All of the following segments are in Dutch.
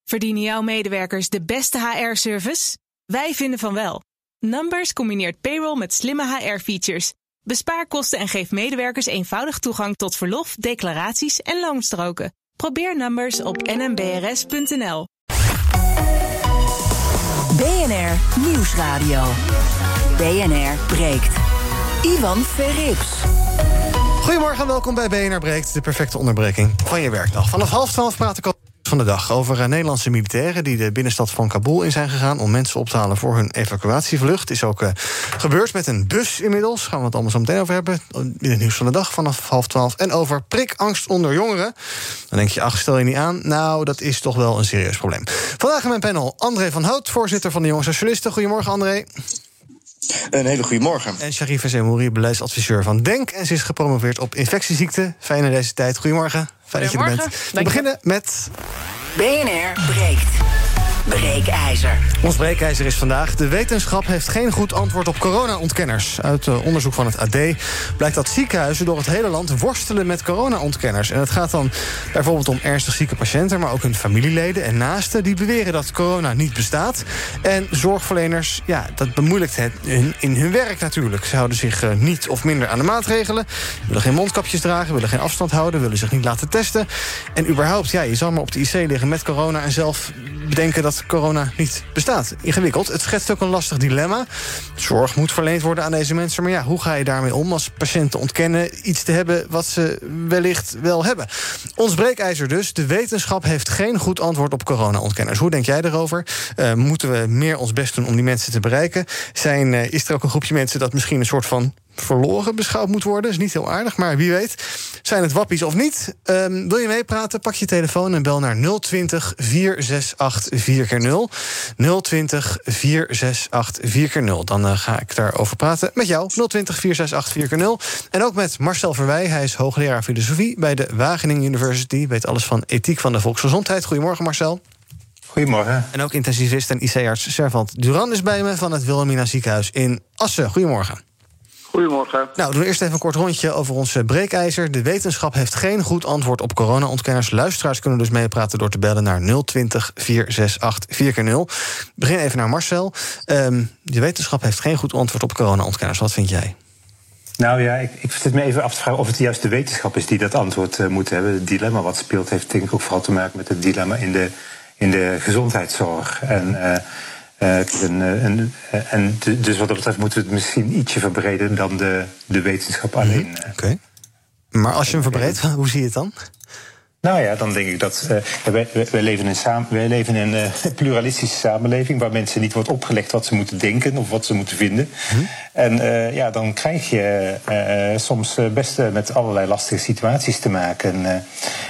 Verdienen jouw medewerkers de beste HR-service? Wij vinden van wel. Numbers combineert payroll met slimme HR-features. Bespaar kosten en geef medewerkers eenvoudig toegang tot verlof, declaraties en loonstroken. Probeer Numbers op nmbrs.nl. BNR Nieuwsradio. BNR breekt. Ivan Verrips. Goedemorgen en welkom bij BNR Breekt, de perfecte onderbreking van je werkdag. Vanaf 11:30 praat ik van de dag over Nederlandse militairen die de binnenstad van Kabul in zijn gegaan om mensen op te halen voor hun evacuatievlucht. Is ook gebeurd met een bus inmiddels. Gaan we het allemaal zo meteen over hebben in het nieuws van de dag vanaf 11:30. En over prikangst onder jongeren. Dan denk je, ach, stel je niet aan. Nou, dat is toch wel een serieus probleem. Vandaag in mijn panel André van Hout, voorzitter van de Jonge Socialisten. Goedemorgen, André. Een hele goede morgen. En Sharifa Zemouri, beleidsadviseur van DENK. En ze is gepromoveerd op infectieziekten. Fijn in deze tijd. Goedemorgen. Fijn dat je er bent. We beginnen met BNR breekt. Breekijzer. Ons breekijzer is vandaag: de wetenschap heeft geen goed antwoord op corona-ontkenners. Uit onderzoek van het AD blijkt dat ziekenhuizen door het hele land worstelen met corona-ontkenners. En het gaat dan bijvoorbeeld om ernstig zieke patiënten, maar ook hun familieleden en naasten die beweren dat corona niet bestaat. En zorgverleners, ja, dat bemoeilijkt het in hun werk natuurlijk. Ze houden zich niet of minder aan de maatregelen, willen geen mondkapjes dragen, willen geen afstand houden, willen zich niet laten testen. En überhaupt, ja, je zal maar op de IC liggen met corona en zelf bedenken dat corona niet bestaat. Ingewikkeld. Het schetst ook een lastig dilemma. Zorg moet verleend worden aan deze mensen. Maar ja, hoe ga je daarmee om als patiënten ontkennen iets te hebben wat ze wellicht wel hebben? Ons breekijzer dus. De wetenschap heeft geen goed antwoord op corona-ontkenners. Hoe denk jij erover? Moeten we meer ons best doen om die mensen te bereiken? Is er ook een groepje mensen dat misschien een soort van verloren beschouwd moet worden? Is niet heel aardig, maar wie weet. Zijn het wappies of niet? Wil je meepraten? Pak je telefoon en bel naar 020 468 4x0. 020 468 4x0. Dan ga ik daarover praten met jou. 020 468 4x0. En ook met Marcel Verwij. Hij is hoogleraar filosofie bij de Wageningen University. Weet alles van ethiek van de volksgezondheid. Goedemorgen, Marcel. Goedemorgen. En ook intensivist en IC-arts Servant Duran is bij me van het Wilhelmina Ziekenhuis in Assen. Goedemorgen. Goedemorgen. Nou, doen we eerst even een kort rondje over ons breekijzer. De wetenschap heeft geen goed antwoord op corona-ontkenners. Luisteraars kunnen dus meepraten door te bellen naar 020 468 4x0. Begin even naar Marcel. De wetenschap heeft geen goed antwoord op corona-ontkenners. Wat vind jij? Nou ja, ik zit me even af te vragen of het juist de wetenschap is die dat antwoord moet hebben. Het dilemma wat speelt heeft denk ik ook vooral te maken met het dilemma in de gezondheidszorg. Dus wat dat betreft moeten we het misschien ietsje verbreden dan de wetenschap alleen. Oké. Maar als je hem verbreedt, hoe zie je het dan? Nou ja, dan denk ik dat wij leven in een pluralistische samenleving waar mensen niet wordt opgelegd wat ze moeten denken of wat ze moeten vinden. En dan krijg je soms best met allerlei lastige situaties te maken.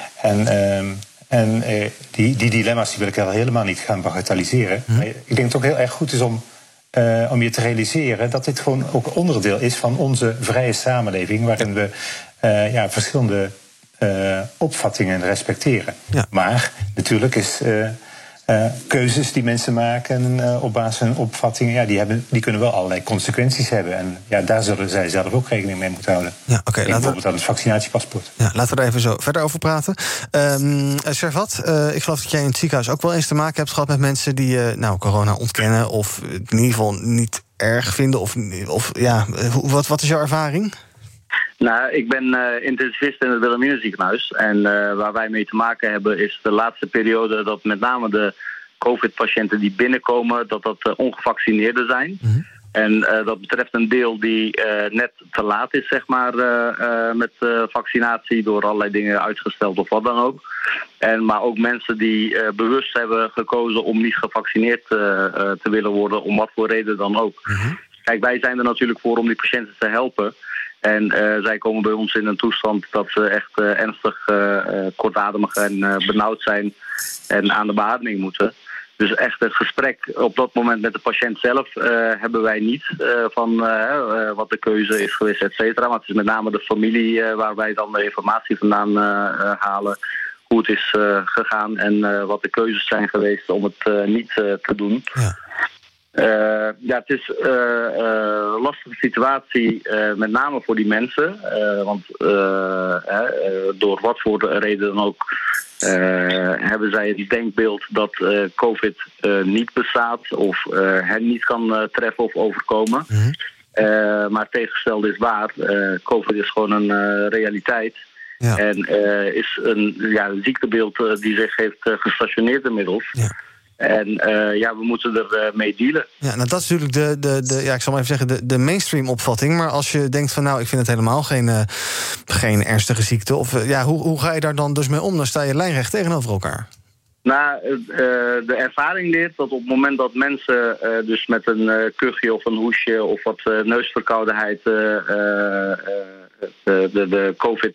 Die dilemma's die wil ik helemaal niet gaan bagatelliseren. Maar ik denk dat het ook heel erg goed is om je te realiseren dat dit gewoon ook onderdeel is van onze vrije samenleving, waarin we verschillende opvattingen respecteren. Ja. Maar natuurlijk is keuzes die mensen maken op basis van hun opvattingen, die kunnen wel allerlei consequenties hebben. En ja, daar zullen zij zelf ook rekening mee moeten houden. Ja, bijvoorbeeld aan het vaccinatiepaspoort. Ja, laten we er even zo verder over praten. Servat, ik geloof dat jij in het ziekenhuis ook wel eens te maken hebt gehad met mensen die corona ontkennen of in ieder geval niet erg vinden. Wat is jouw ervaring? Nou, ik ben intensivist in het Wilhelmina Ziekenhuis. En waar wij mee te maken hebben is de laatste periode dat met name de COVID-patiënten die binnenkomen, dat ongevaccineerden zijn. Mm-hmm. En dat betreft een deel die net te laat is, zeg maar, met vaccinatie, door allerlei dingen uitgesteld of wat dan ook. Maar ook mensen die bewust hebben gekozen om niet gevaccineerd te willen worden, om wat voor reden dan ook. Mm-hmm. Kijk, wij zijn er natuurlijk voor om die patiënten te helpen. En zij komen bij ons in een toestand dat ze echt ernstig kortademig en benauwd zijn en aan de beademing moeten. Dus echt het gesprek op dat moment met de patiënt zelf hebben wij niet van wat de keuze is geweest, et cetera. Maar het is met name de familie waar wij dan de informatie vandaan halen. Hoe het is gegaan en wat de keuzes zijn geweest om het niet te doen. Ja. Het is een lastige situatie, met name voor die mensen. Want door wat voor reden dan ook hebben zij het denkbeeld dat COVID niet bestaat of hen niet kan treffen of overkomen. Mm-hmm. Maar het tegengestelde is waar. COVID is gewoon een realiteit. Ja. En is een ziektebeeld die zich heeft gestationeerd inmiddels. Ja. En we moeten er mee dealen. Ja, nou, dat is natuurlijk ik zal maar even zeggen, de mainstream opvatting. Maar als je denkt van, ik vind het helemaal geen ernstige ziekte. Of hoe ga je daar dan dus mee om? Dan sta je lijnrecht tegenover elkaar. Nou, de ervaring leert dat op het moment dat mensen dus met een kuchje of een hoesje of wat neusverkoudheid de COVID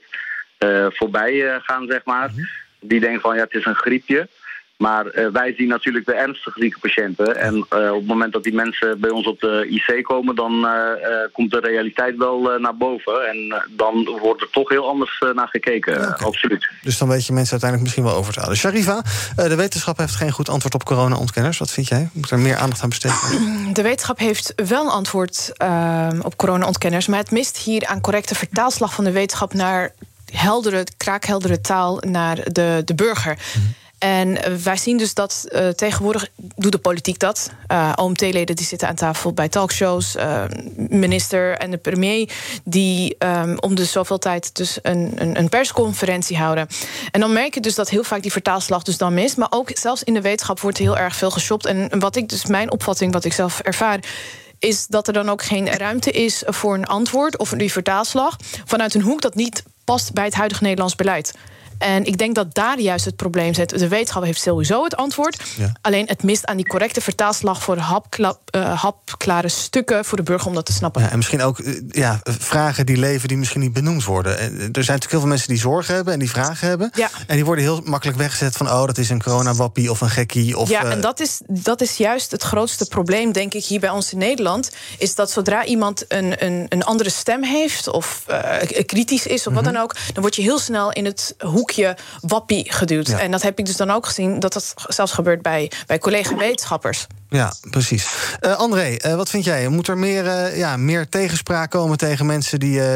voorbij gaan, zeg maar. Mm-hmm. Die denken van, het is een griepje. Maar wij zien natuurlijk de ernstig zieke patiënten. En op het moment dat die mensen bij ons op de IC komen, dan komt de realiteit wel naar boven. En dan wordt er toch heel anders naar gekeken, okay. Absoluut. Dus dan weet je mensen uiteindelijk misschien wel over te halen. Sharifa, de wetenschap heeft geen goed antwoord op corona-ontkenners. Wat vind jij? Moet er meer aandacht aan besteden worden? De wetenschap heeft wel een antwoord op corona-ontkenners, maar het mist hier aan correcte vertaalslag van de wetenschap naar kraakheldere taal naar de burger. Mm-hmm. En wij zien dus dat tegenwoordig doet de politiek dat. OMT-leden die zitten aan tafel bij talkshows. Minister en de premier die om de zoveel tijd dus een persconferentie houden. En dan merk je dus dat heel vaak die vertaalslag dus dan mist. Maar ook zelfs in de wetenschap wordt heel erg veel geshopt. En mijn opvatting, wat ik zelf ervaar, is dat er dan ook geen ruimte is voor een antwoord of die vertaalslag vanuit een hoek dat niet past bij het huidige Nederlands beleid. En ik denk dat daar juist het probleem zit. De wetenschap heeft sowieso het antwoord. Ja. Alleen het mist aan die correcte vertaalslag voor hapklare stukken voor de burger om dat te snappen. Ja, en misschien ook vragen die leven die misschien niet benoemd worden. Er zijn natuurlijk heel veel mensen die zorgen hebben en die vragen hebben. Ja. En die worden heel makkelijk weggezet van, dat is een coronawappie of een gekkie. Of, en dat is juist het grootste probleem, denk ik, hier bij ons in Nederland. Is dat zodra iemand een andere stem heeft of kritisch is of wat dan ook, dan word je heel snel in het hoekje wappie geduwd. Ja. En dat heb ik dus dan ook gezien dat zelfs gebeurt bij collega-wetenschappers. Ja, precies. André, wat vind jij? Moet er meer tegenspraak komen tegen mensen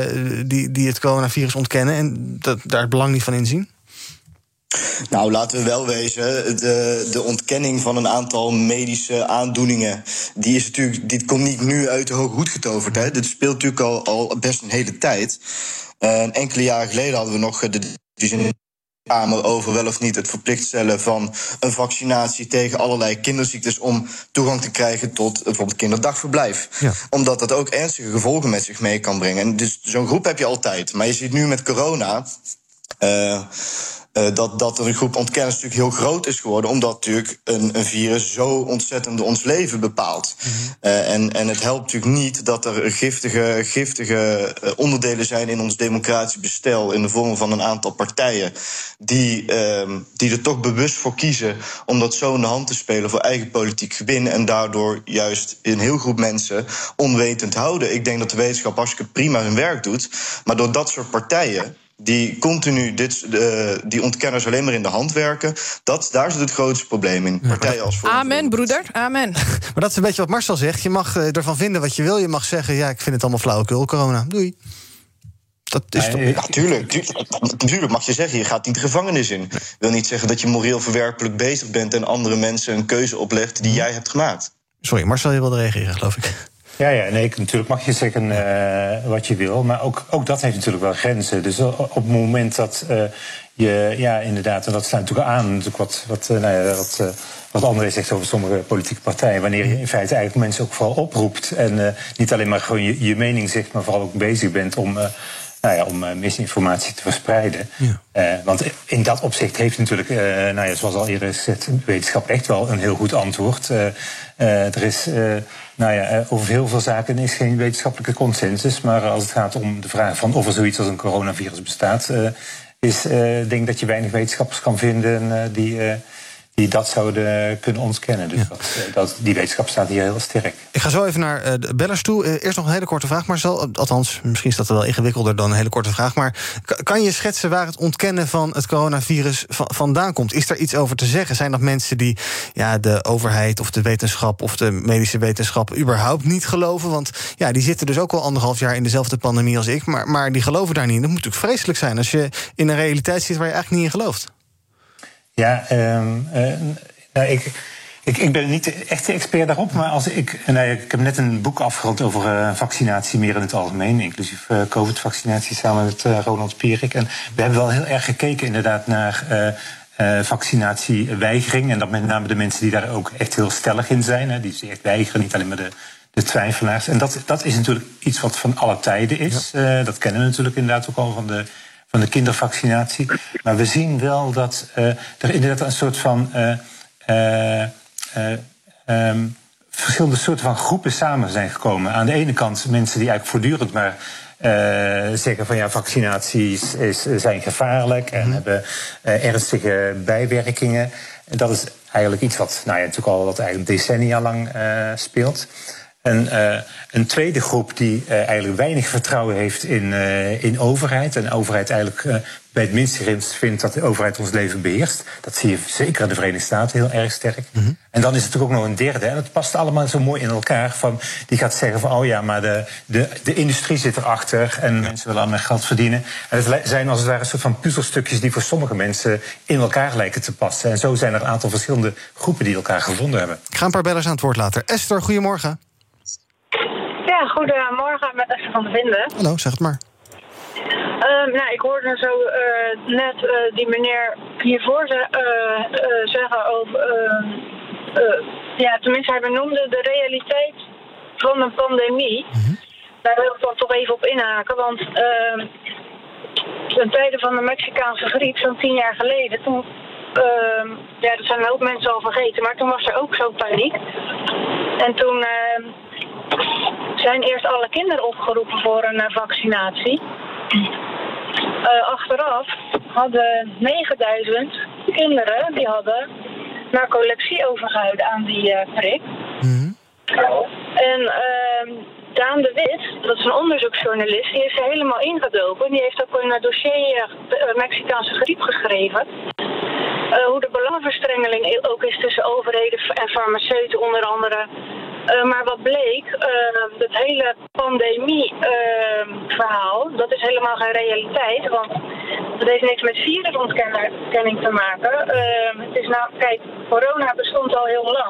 die het coronavirus ontkennen en daar het belang niet van inzien? Nou, laten we wel wezen, de ontkenning van een aantal medische aandoeningen, dit komt niet nu uit de hoge hoed getoverd. Hè? Dit speelt natuurlijk al best een hele tijd. Enkele jaren geleden hadden we nog de discussie in de Kamer over wel of niet het verplicht stellen van een vaccinatie tegen allerlei kinderziektes om toegang te krijgen tot bijvoorbeeld kinderdagverblijf. Ja. Omdat dat ook ernstige gevolgen met zich mee kan brengen. En dus zo'n groep heb je altijd. Maar je ziet nu met corona dat er een groep ontkenners natuurlijk heel groot is geworden, omdat natuurlijk een virus zo ontzettend ons leven bepaalt. Mm-hmm. En het helpt natuurlijk niet dat er giftige onderdelen zijn in ons democratisch bestel in de vorm van een aantal partijen die er toch bewust voor kiezen om dat zo in de hand te spelen voor eigen politiek gewin en daardoor juist een heel groep mensen onwetend houden. Ik denk dat de wetenschap hartstikke prima hun werk doet, maar door dat soort partijen die continu die ontkenners alleen maar in de hand werken, daar zit het grootste probleem in. Partijen als Amen, broeder, amen. Maar dat is een beetje wat Marcel zegt. Je mag ervan vinden wat je wil. Je mag zeggen, ik vind het allemaal flauwekul, corona. Doei. Dat is toch... Ja, tuurlijk mag je zeggen, je gaat niet de gevangenis in. Dat wil niet zeggen dat je moreel verwerpelijk bezig bent en andere mensen een keuze oplegt die jij hebt gemaakt. Sorry, Marcel, je wilde reageren, geloof ik. Natuurlijk mag je zeggen wat je wil, maar ook dat heeft natuurlijk wel grenzen. Dus op het moment dat inderdaad, en dat staat natuurlijk aan, wat André zegt over sommige politieke partijen, wanneer je in feite eigenlijk mensen ook vooral oproept en niet alleen maar gewoon je mening zegt, maar vooral ook bezig bent om misinformatie te verspreiden. Ja. Want in dat opzicht heeft natuurlijk, zoals al eerder gezegd, wetenschap echt wel een heel goed antwoord. Er is over heel veel zaken is geen wetenschappelijke consensus, maar als het gaat om de vraag van of er zoiets als een coronavirus bestaat, denk dat je weinig wetenschappers kan vinden die die dat zouden kunnen ontkennen. Dus die wetenschap staat hier heel sterk. Ik ga zo even naar de bellers toe. Eerst nog een hele korte vraag, Marcel. Althans, misschien is dat wel ingewikkelder dan een hele korte vraag. Maar kan je schetsen waar het ontkennen van het coronavirus vandaan komt? Is daar iets over te zeggen? Zijn dat mensen die de overheid of de wetenschap of de medische wetenschap überhaupt niet geloven? Want die zitten dus ook al 1,5 jaar in dezelfde pandemie als ik. Maar die geloven daar niet. Dat moet natuurlijk vreselijk zijn als je in een realiteit zit waar je eigenlijk niet in gelooft. Ja, ik ben niet echt de expert daarop, maar ik heb net een boek afgerond over vaccinatie meer in het algemeen, inclusief COVID-vaccinatie samen met Roland Pierik. En we hebben wel heel erg gekeken inderdaad naar vaccinatieweigering en dat met name de mensen die daar ook echt heel stellig in zijn, hè, die ze echt weigeren, niet alleen maar de twijfelaars. En dat is natuurlijk iets wat van alle tijden is. Dat kennen we natuurlijk inderdaad ook al van de kindervaccinatie. Maar we zien wel dat er inderdaad een soort van verschillende soorten van groepen samen zijn gekomen. Aan de ene kant mensen die eigenlijk voortdurend maar zeggen van vaccinaties zijn gevaarlijk en hebben ernstige bijwerkingen. En dat is eigenlijk iets wat natuurlijk al eigenlijk decennia lang speelt. En een tweede groep die eigenlijk weinig vertrouwen heeft in overheid. En de overheid eigenlijk bij het minste grens vindt dat de overheid ons leven beheerst. Dat zie je zeker in de Verenigde Staten heel erg sterk. Mm-hmm. En dan is het natuurlijk ook nog een derde. En dat past allemaal zo mooi in elkaar. Die gaat zeggen van maar de industrie zit erachter. En mensen willen allemaal geld verdienen. En het zijn als het ware een soort van puzzelstukjes die voor sommige mensen in elkaar lijken te passen. En zo zijn er een aantal verschillende groepen die elkaar gevonden hebben. Ik ga een paar bellers aan het woord laten. Esther, goedemorgen. Ja, goedemorgen met Esther van der Vinden. Hallo, zeg het maar. Ik hoorde zo net die meneer hiervoor zeggen over... tenminste hij benoemde de realiteit van een pandemie. Mm-hmm. Daar wil ik dan toch even op inhaken, want ten tijde van de Mexicaanse griep, zo'n 10 jaar geleden, toen... er zijn een hoop mensen al vergeten, maar toen was er ook zo'n paniek. En toen... zijn eerst alle kinderen opgeroepen voor een vaccinatie. Achteraf hadden 9000 kinderen die hadden narcolepsie overgehouden aan die prik. Mm-hmm. En Daan de Wit, dat is een onderzoeksjournalist, die is er helemaal ingedoken. Die heeft ook een dossier Mexicaanse griep geschreven. Hoe de belangenverstrengeling ook is tussen overheden en farmaceuten onder andere. Maar wat bleek, dat hele pandemie-verhaal, dat is helemaal geen realiteit. Want dat heeft niks met virusontkenning te maken. Het is kijk, corona bestond al heel lang.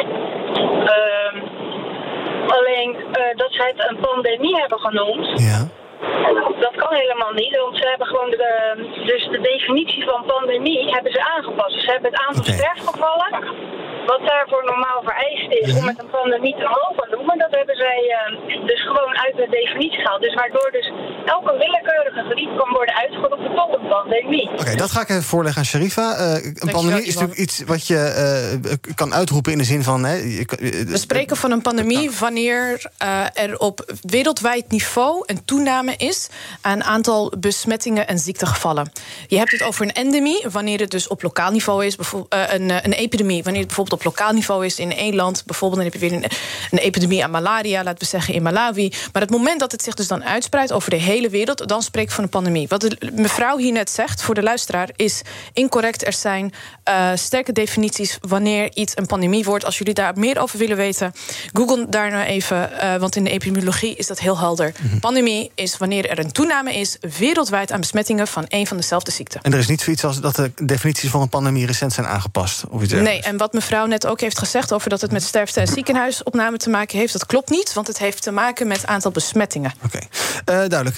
Alleen dat zij het een pandemie hebben genoemd, dat kan helemaal niet. Want ze hebben gewoon de definitie van pandemie hebben ze aangepast. Dus ze hebben het aantal sterfgevallen, wat daarvoor normaal vereist is om met een pandemie te mogen noemen, dat hebben zij dus gewoon uit de definitie gehaald. Dus waardoor dus elke willekeurige griep kan worden uitgeroepen tot een pandemie. Oké, dat ga ik even voorleggen aan Sharifa. Een pandemie is natuurlijk iets wat je kan uitroepen in de zin van... We spreken van een pandemie wanneer er op wereldwijd niveau een toename is aan aantal besmettingen en ziektegevallen. Je hebt het over een endemie, wanneer het dus op lokaal niveau is. Een epidemie, wanneer het bijvoorbeeld op lokaal niveau is in één land. Bijvoorbeeld dan heb je weer een epidemie aan malaria, laten we zeggen in Malawi. Maar het moment dat het zich dus dan uitspreidt over de hele wereld, dan spreek ik van een pandemie. Wat de mevrouw hier net zegt, voor de luisteraar, is incorrect. Er zijn sterke definities wanneer iets een pandemie wordt. Als jullie daar meer over willen weten, google daar nou even, want in de epidemiologie is dat heel helder. Mm-hmm. Pandemie is wanneer er een toename is wereldwijd aan besmettingen van één van dezelfde ziekte. En er is niet zoiets als dat de definities van een pandemie recent zijn aangepast? Of iets nee, en wat mevrouw net ook heeft gezegd over dat het met sterfte en ziekenhuisopname te maken heeft, dat klopt niet, want het heeft te maken met het aantal besmettingen. Oké, duidelijk.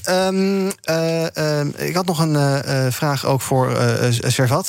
Ik had nog een vraag ook voor Servat.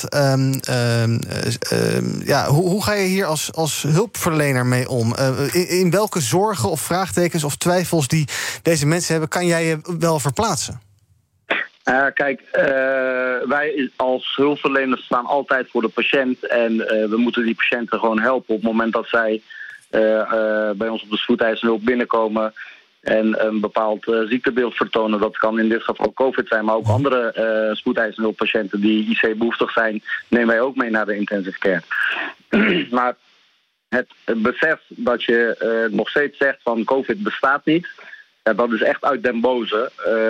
Hoe ga je hier als hulpverlener mee om? In welke zorgen of vraagtekens of twijfels die deze mensen hebben, kan jij je wel verplaatsen? Kijk, wij als hulpverleners staan altijd voor de patiënt. En we moeten die patiënten gewoon helpen op het moment dat zij bij ons op de spoedeisende hulp binnenkomen. en een bepaald ziektebeeld vertonen. Dat kan in dit geval COVID zijn, maar ook andere spoedeisende hulppatiënten die IC-behoeftig zijn, nemen wij ook mee naar de intensive care. Maar het besef dat je nog steeds zegt van COVID bestaat niet, dat is echt uit den boze.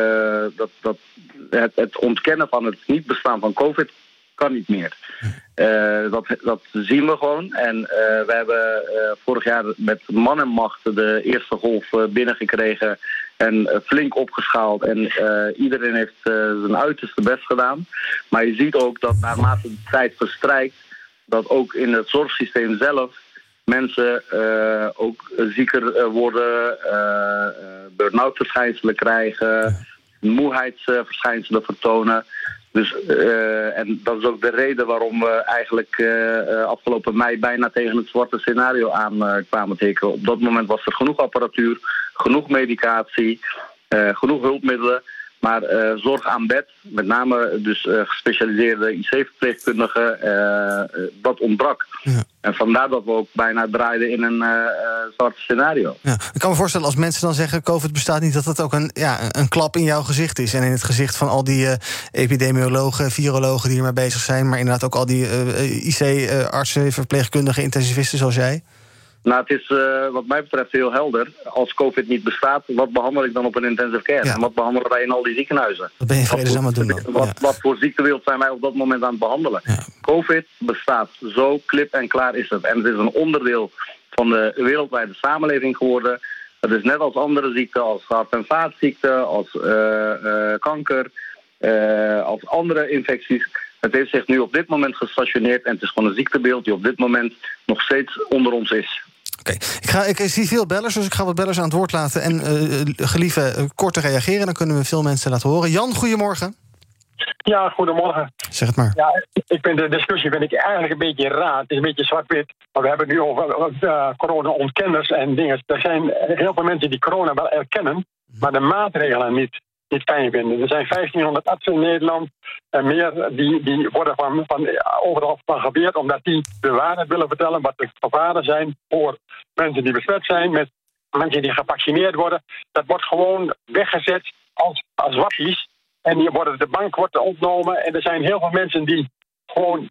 Het ontkennen van het niet bestaan van COVID kan niet meer. Dat zien we gewoon. En we hebben vorig jaar met man en macht de eerste golf binnengekregen en flink opgeschaald. En iedereen heeft zijn uiterste best gedaan. Maar je ziet ook dat naarmate de tijd verstrijkt, dat ook in het zorgsysteem zelf mensen ook zieker worden, burn-out verschijnselen krijgen, moeheidsverschijnselen vertonen. Dus, en dat is ook de reden waarom we eigenlijk afgelopen mei bijna tegen het zwarte scenario aan kwamen tikken. Op dat moment was er genoeg apparatuur, genoeg medicatie, genoeg hulpmiddelen. Maar zorg aan bed, met name dus gespecialiseerde IC-verpleegkundigen, dat ontbrak. Ja. En vandaar dat we ook bijna draaiden in een zwart scenario. Ja. Ik kan me voorstellen als mensen dan zeggen COVID bestaat niet, dat dat ook een klap in jouw gezicht is. En in het gezicht van al die epidemiologen, virologen die ermee bezig zijn, maar inderdaad ook al die IC-artsen, verpleegkundigen, intensivisten zoals jij. Nou, het is wat mij betreft heel helder. Als COVID niet bestaat, wat behandel ik dan op een intensive care? Ja. En wat behandelen wij in al die ziekenhuizen? Wat ben je vredesnaam aan het doen dan? Wat voor ziektebeeld zijn wij op dat moment aan het behandelen? Ja. COVID bestaat. Zo klip en klaar is het. En het is een onderdeel van de wereldwijde samenleving geworden. Het is net als andere ziekten, als hart- en vaatziekten, als kanker, als andere infecties. Het heeft zich nu op dit moment gestationeerd en het is gewoon een ziektebeeld die op dit moment nog steeds onder ons is. Oké. Ik zie veel bellers, dus ik ga wat bellers aan het woord laten en gelieve kort te reageren. Dan kunnen we veel mensen laten horen. Jan, goedemorgen. Ja, goedemorgen. Zeg het maar. Ja, de discussie vind ik eigenlijk een beetje raar. Het is een beetje zwart-wit. Maar we hebben het nu over corona-ontkenners en dingen. Er zijn heel veel mensen die corona wel erkennen, maar de maatregelen niet fijn vinden. Er zijn 1500 artsen in Nederland en meer die worden van overal van geweerd omdat die de waarheid willen vertellen wat de gevaren zijn voor mensen die besmet zijn, met mensen die gevaccineerd worden. Dat wordt gewoon weggezet als wappies en de bank wordt ontnomen en er zijn heel veel mensen die gewoon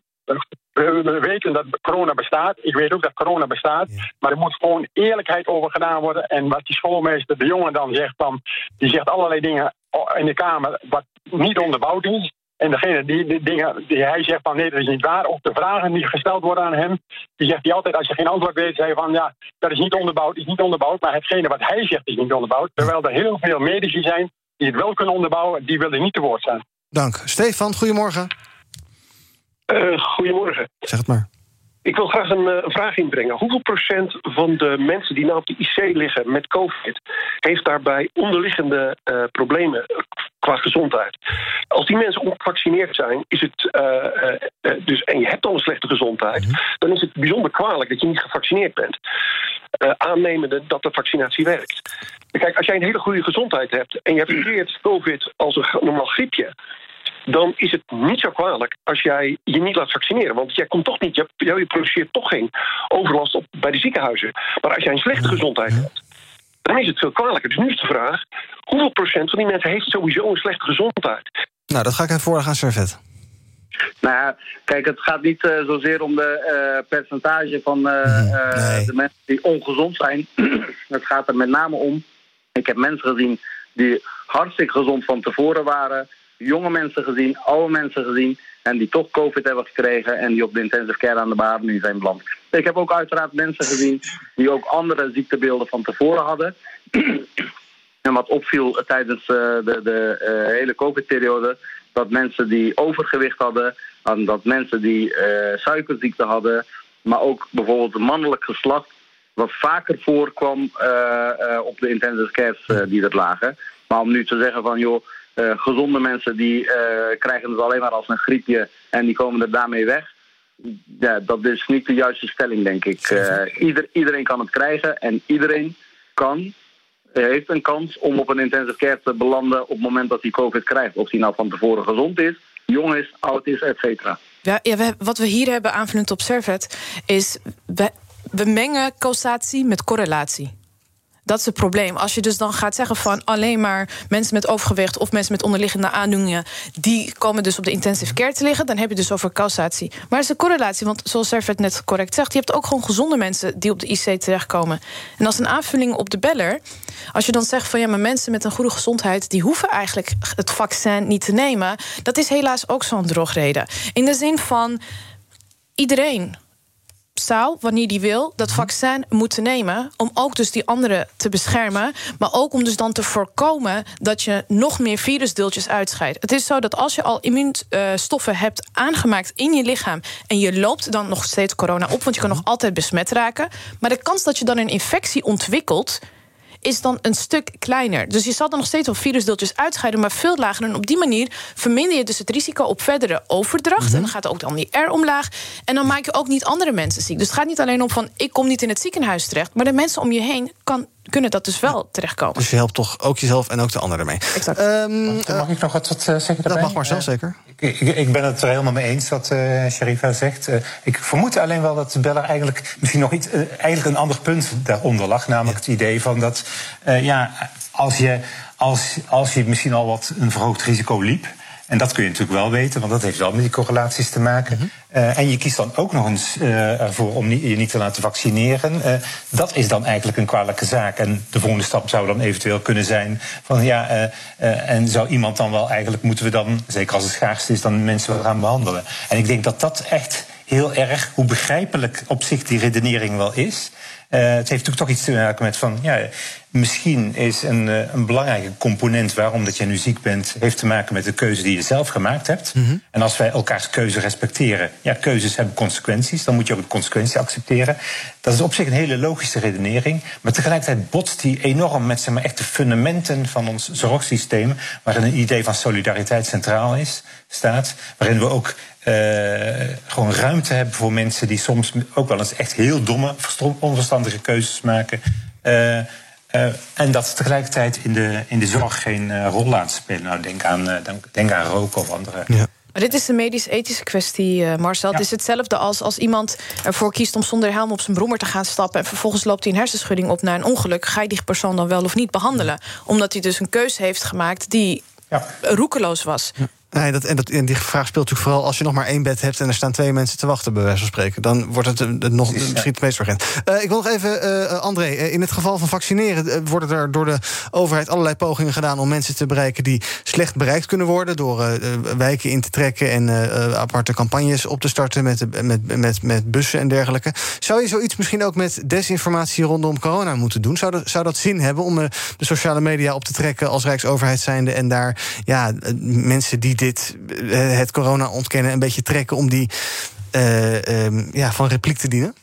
we weten dat corona bestaat. Ik weet ook dat corona bestaat. Ja. Maar er moet gewoon eerlijkheid over gedaan worden. En wat die schoolmeester de jongen dan zegt, die zegt allerlei dingen in de Kamer wat niet onderbouwd is. En degene die dingen die hij zegt van nee, dat is niet waar. Ook de vragen die gesteld worden aan hem, die zegt hij altijd als je geen antwoord weet, zei van ja, dat is niet onderbouwd. Maar hetgene wat hij zegt is niet onderbouwd. Terwijl er heel veel medici zijn die het wel kunnen onderbouwen, die willen niet te woord zijn. Dank. Stefan, goedemorgen. Goedemorgen. Zeg het maar. Ik wil graag een vraag inbrengen. Hoeveel procent van de mensen die nou op de IC liggen met COVID heeft daarbij onderliggende problemen qua gezondheid? Als die mensen ongevaccineerd zijn, is het en je hebt al een slechte gezondheid, dan is het bijzonder kwalijk dat je niet gevaccineerd bent. Aannemende dat de vaccinatie werkt. Kijk, als jij een hele goede gezondheid hebt en je hebt COVID als een normaal griepje, dan is het niet zo kwalijk als jij je niet laat vaccineren. Want jij komt toch niet, je produceert toch geen overlast op bij de ziekenhuizen. Maar als jij een slechte gezondheid hebt, dan is het veel kwalijker. Dus nu is de vraag, hoeveel procent van die mensen heeft sowieso een slechte gezondheid? Nou, dat ga ik even voorleggen aan Servet. Nou ja, kijk, het gaat niet zozeer om de percentage van de mensen die ongezond zijn. Het gaat er met name om, ik heb mensen gezien die hartstikke gezond van tevoren waren, jonge mensen gezien, oude mensen gezien en die toch COVID hebben gekregen en die op de intensive care aan de beademing zijn beland. Ik heb ook uiteraard mensen gezien die ook andere ziektebeelden van tevoren hadden. En wat opviel tijdens de hele COVID-periode, dat mensen die overgewicht hadden, en dat mensen die suikerziekte hadden, maar ook bijvoorbeeld het mannelijk geslacht, wat vaker voorkwam op de intensive cares die er lagen. Maar om nu te zeggen van joh, gezonde mensen die krijgen het alleen maar als een griepje en die komen er daarmee weg. Ja, dat is niet de juiste stelling, denk ik. Iedereen kan het krijgen en iedereen heeft een kans om op een intensive care te belanden op het moment dat hij COVID krijgt. Of hij nou van tevoren gezond is, jong is, oud is, et cetera. Ja, wat we hier hebben aanvullend op Servet is we mengen causatie met correlatie. Dat is het probleem. Als je dus dan gaat zeggen van alleen maar mensen met overgewicht of mensen met onderliggende aandoeningen, die komen dus op de intensive care te liggen, dan heb je dus over causatie. Maar er is een correlatie, want zoals Servet net correct zegt, je hebt ook gewoon gezonde mensen die op de IC terechtkomen. En als een aanvulling op de beller, als je dan zegt van ja, maar mensen met een goede gezondheid, die hoeven eigenlijk het vaccin niet te nemen, dat is helaas ook zo'n drogreden. In de zin van iedereen zou, wanneer die wil, dat vaccin moeten nemen, om ook dus die anderen te beschermen, maar ook om dus dan te voorkomen dat je nog meer virusdeeltjes uitscheidt. Het is zo dat als je al immuunstoffen hebt aangemaakt in je lichaam en je loopt dan nog steeds corona op, want je kan nog altijd besmet raken, maar de kans dat je dan een infectie ontwikkelt is dan een stuk kleiner. Dus je zal dan nog steeds wel virusdeeltjes uitscheiden, maar veel lager. En op die manier verminder je dus het risico op verdere overdracht. En dan gaat ook dan die R omlaag. En dan maak je ook niet andere mensen ziek. Dus het gaat niet alleen om van ik kom niet in het ziekenhuis terecht, maar de mensen om je heen kunnen dat dus wel terechtkomen. Dus je helpt toch ook jezelf en ook de anderen mee. Exact. Mag ik nog wat zeggen daarbij? Dat mag maar zelf zeker. Ik ben het er helemaal mee eens wat Sharifa zegt. Ik vermoed alleen wel dat de beller eigenlijk misschien nog eigenlijk een ander punt daaronder lag. Namelijk het idee van dat als je misschien al wat een verhoogd risico liep, en dat kun je natuurlijk wel weten, want dat heeft wel met die correlaties te maken. En je kiest dan ook nog eens ervoor om je niet te laten vaccineren. Dat is dan eigenlijk een kwalijke zaak. En de volgende stap zou dan eventueel kunnen zijn van en zou iemand dan wel eigenlijk, moeten we dan, zeker als het schaarste is, dan mensen wel gaan behandelen. En ik denk dat dat echt heel erg, hoe begrijpelijk op zich die redenering wel is. Het heeft natuurlijk toch iets te maken met van, misschien is een belangrijke component waarom dat je nu ziek bent, heeft te maken met de keuze die je zelf gemaakt hebt. En als wij elkaars keuze respecteren, keuzes hebben consequenties, dan moet je ook de consequentie accepteren. Dat is op zich een hele logische redenering, maar tegelijkertijd botst die enorm met echt de fundamenten van ons zorgsysteem, waarin een idee van solidariteit centraal staat, waarin we ook gewoon ruimte hebben voor mensen die soms ook wel eens echt heel domme, onverstandige keuzes maken. En dat tegelijkertijd in de zorg geen rol laten spelen. Nou, denk aan roken of andere. Ja. Maar dit is een medisch-ethische kwestie, Marcel. Het is hetzelfde als iemand ervoor kiest om zonder helm op zijn brommer te gaan stappen en vervolgens loopt hij een hersenschudding op na een ongeluk. Ga je die persoon dan wel of niet behandelen? Omdat hij dus een keuze heeft gemaakt die roekeloos was. Ja. Nee, en die vraag speelt natuurlijk vooral als je nog maar 1 bed hebt en er staan 2 mensen te wachten, bij wijze van spreken. Dan wordt het nog misschien het meest urgent. Ik wil nog even, André, in het geval van vaccineren worden er door de overheid allerlei pogingen gedaan om mensen te bereiken die slecht bereikt kunnen worden, door wijken in te trekken en aparte campagnes op te starten met bussen en dergelijke. Zou je zoiets misschien ook met desinformatie rondom corona moeten doen? Zou dat zin hebben om de sociale media op te trekken als rijksoverheid zijnde en daar mensen die het corona ontkennen een beetje trekken om die van repliek te dienen?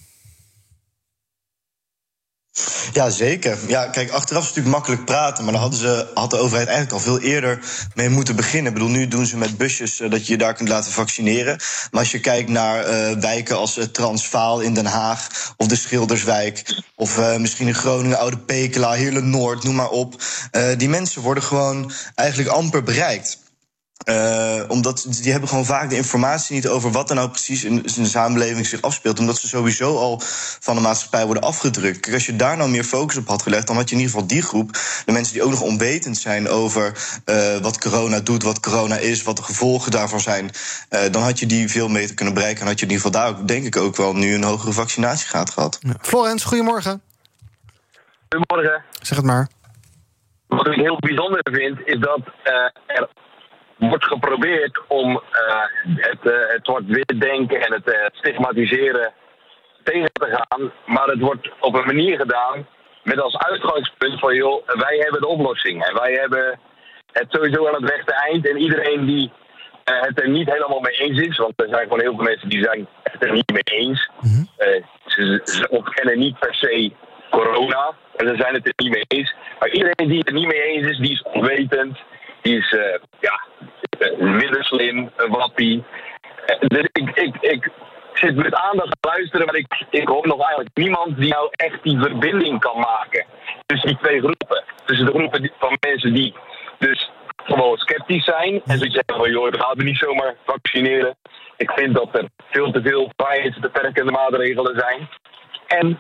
Ja, zeker. Ja, kijk, achteraf is het natuurlijk makkelijk praten, maar dan had de overheid eigenlijk al veel eerder mee moeten beginnen. Ik bedoel, nu doen ze met busjes dat je je daar kunt laten vaccineren. Maar als je kijkt naar wijken als Transvaal in Den Haag, of de Schilderswijk, of misschien in Groningen, Oude Pekela, Heerlen-Noord, noem maar op. Die mensen worden gewoon eigenlijk amper bereikt. Omdat die hebben gewoon vaak de informatie niet over wat er nou precies in de samenleving zich afspeelt. Omdat ze sowieso al van de maatschappij worden afgedrukt. Kijk, als je daar nou meer focus op had gelegd, dan had je in ieder geval die groep, de mensen die ook nog onwetend zijn over wat corona doet, wat corona is, wat de gevolgen daarvan zijn, dan had je die veel meer kunnen bereiken. En had je in ieder geval daar ook, denk ik ook wel, nu een hogere vaccinatiegraad gehad. Ja. Florens, goedemorgen. Goedemorgen. Zeg het maar. Wat ik heel bijzonder vind, is dat er wordt geprobeerd om het zwart-wit denken en het stigmatiseren tegen te gaan. Maar het wordt op een manier gedaan met als uitgangspunt van, joh, wij hebben de oplossing. En wij hebben het sowieso aan het rechte eind. En iedereen die het er niet helemaal mee eens is, want er zijn gewoon heel veel mensen die zijn het er niet mee eens. Ze ontkennen niet per se corona, en ze zijn het er niet mee eens. Maar iedereen die het er niet mee eens is, die is onwetend. Die is minder slim, een wappie. Dus ik zit met aandacht te luisteren, maar ik hoor nog eigenlijk niemand die nou echt die verbinding kan maken tussen die twee groepen. Tussen de groepen van mensen die dus gewoon sceptisch zijn en zoiets zeggen van, joh, we gaan niet zomaar vaccineren. Ik vind dat er veel te veel vrijheidsbeperkende maatregelen zijn. En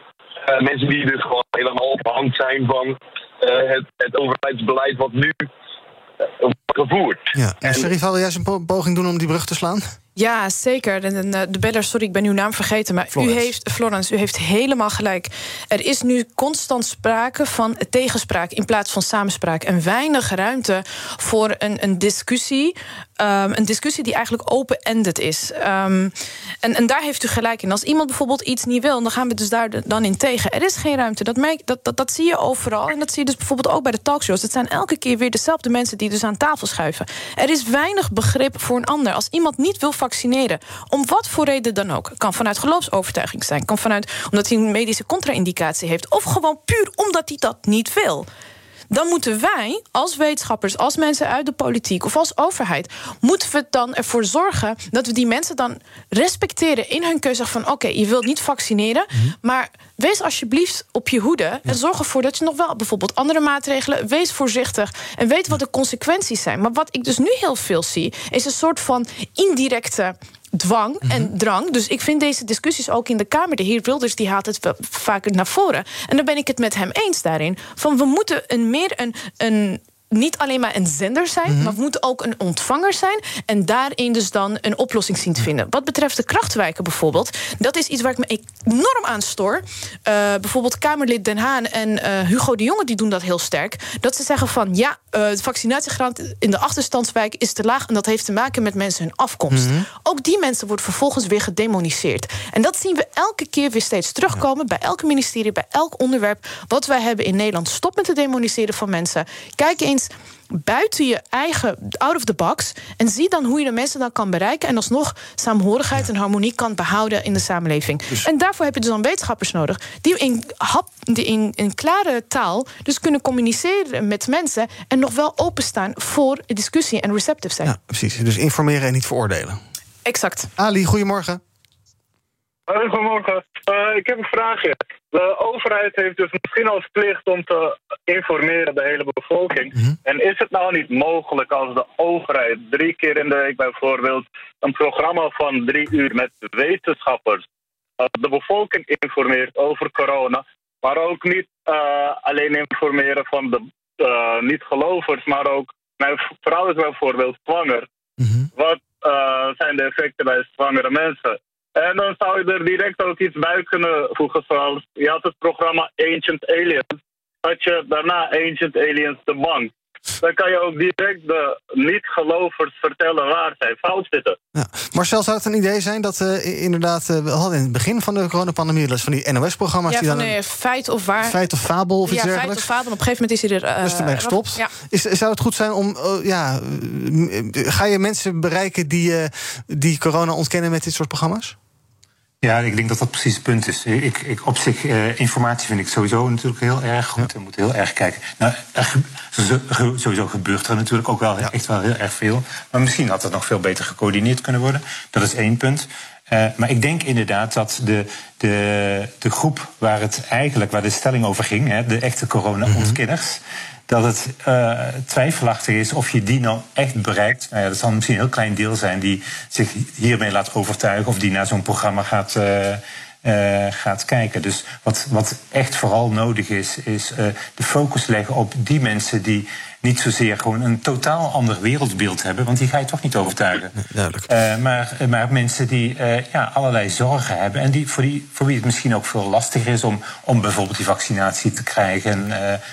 Mensen die dus gewoon helemaal afhankelijk zijn van het overheidsbeleid wat nu wordt gevoerd. Ja. En Sherifa, wil jij eens een poging doen om die brug te slaan? Ja, zeker. De beller, sorry, ik ben uw naam vergeten, maar Florence, u heeft helemaal gelijk. Er is nu constant sprake van tegenspraak in plaats van samenspraak. En weinig ruimte voor een discussie. Een discussie die eigenlijk open-ended is. En daar heeft u gelijk in. Als iemand bijvoorbeeld iets niet wil, dan gaan we dus daar dan in tegen. Er is geen ruimte. Dat zie je overal. En dat zie je dus bijvoorbeeld ook bij de talkshows. Het zijn elke keer weer dezelfde mensen die dus aan tafel schuiven. Er is weinig begrip voor een ander. Als iemand niet wil vaccineren, om wat voor reden dan ook. Kan vanuit geloofsovertuiging zijn. Kan vanuit omdat hij een medische contra-indicatie heeft. Of gewoon puur omdat hij dat niet wil. Dan moeten wij, als wetenschappers, als mensen uit de politiek of als overheid, moeten we dan ervoor zorgen dat we die mensen dan respecteren in hun keuze van oké, je wilt niet vaccineren, maar wees alsjeblieft op je hoede en zorg ervoor dat je nog wel bijvoorbeeld andere maatregelen, wees voorzichtig en weet wat de consequenties zijn. Maar wat ik dus nu heel veel zie, is een soort van indirecte dwang en drang. Dus ik vind deze discussies ook in de Kamer, de heer Wilders die haalt het vaker naar voren. En dan ben ik het met hem eens daarin. Van we moeten niet alleen maar een zender zijn, maar we moeten ook een ontvanger zijn en daarin dus dan een oplossing zien te vinden. Wat betreft de krachtwijken bijvoorbeeld, dat is iets waar ik me enorm aan stoor. Bijvoorbeeld Kamerlid Den Haan en Hugo de Jonge die doen dat heel sterk. Dat ze zeggen van ja, de vaccinatiegraad in de achterstandswijk is te laag en dat heeft te maken met mensen hun afkomst. Ook die mensen worden vervolgens weer gedemoniseerd. En dat zien we elke keer weer steeds terugkomen bij elk ministerie, bij elk onderwerp wat wij hebben in Nederland. Stop met het demoniseren van mensen. Kijk eens buiten je eigen, out of the box, en zie dan hoe je de mensen dan kan bereiken en alsnog saamhorigheid en harmonie kan behouden in de samenleving. Dus, en daarvoor heb je dus dan wetenschappers nodig die in klare taal dus kunnen communiceren met mensen en nog wel openstaan voor discussie en receptief zijn. Ja, precies. Dus informeren en niet veroordelen. Exact. Ali, goedemorgen. Goedemorgen. Ik heb een vraagje. De overheid heeft dus misschien als plicht om te informeren de hele bevolking. En is het nou niet mogelijk als de overheid 3 keer in de week bijvoorbeeld een programma van 3 uur met wetenschappers de bevolking informeert over corona, maar ook niet alleen informeren van de niet-gelovers, maar ook mijn vrouw is bijvoorbeeld zwanger. Wat zijn de effecten bij zwangere mensen? En dan zou je er direct ook iets bij kunnen voegen, zoals je had het programma Ancient Aliens. Had je daarna Ancient Aliens de bank. Dan kan je ook direct de niet-gelovers vertellen waar zij fout zitten. Ja. Marcel, zou het een idee zijn dat inderdaad, we hadden in het begin van de coronapandemie dus van die NOS-programma's. Ja, die van dan feit of waar. Feit of fabel of iets dergelijks. Feit of fabel. Op een gegeven moment is hij er. Dus ermee gestopt. Ja. Zou het goed zijn om, ga je mensen bereiken die corona ontkennen met dit soort programma's? Ja, ik denk dat dat precies het punt is. Op zich, informatie vind ik sowieso natuurlijk heel erg goed. We moeten heel erg kijken. Nou, sowieso gebeurt er natuurlijk ook wel echt wel heel erg veel. Maar misschien had het nog veel beter gecoördineerd kunnen worden. Dat is 1 punt. Maar ik denk inderdaad dat de groep waar de stelling over ging, de echte corona-ontkenners, dat het twijfelachtig is of je die nou echt bereikt. Nou ja, dat zal misschien een heel klein deel zijn die zich hiermee laat overtuigen of die naar zo'n programma gaat kijken. Dus wat echt vooral nodig is de focus leggen op die mensen die niet zozeer gewoon een totaal ander wereldbeeld hebben, want die ga je toch niet overtuigen. Duidelijk. Maar mensen die allerlei zorgen hebben en voor wie het misschien ook veel lastiger is om bijvoorbeeld die vaccinatie te krijgen.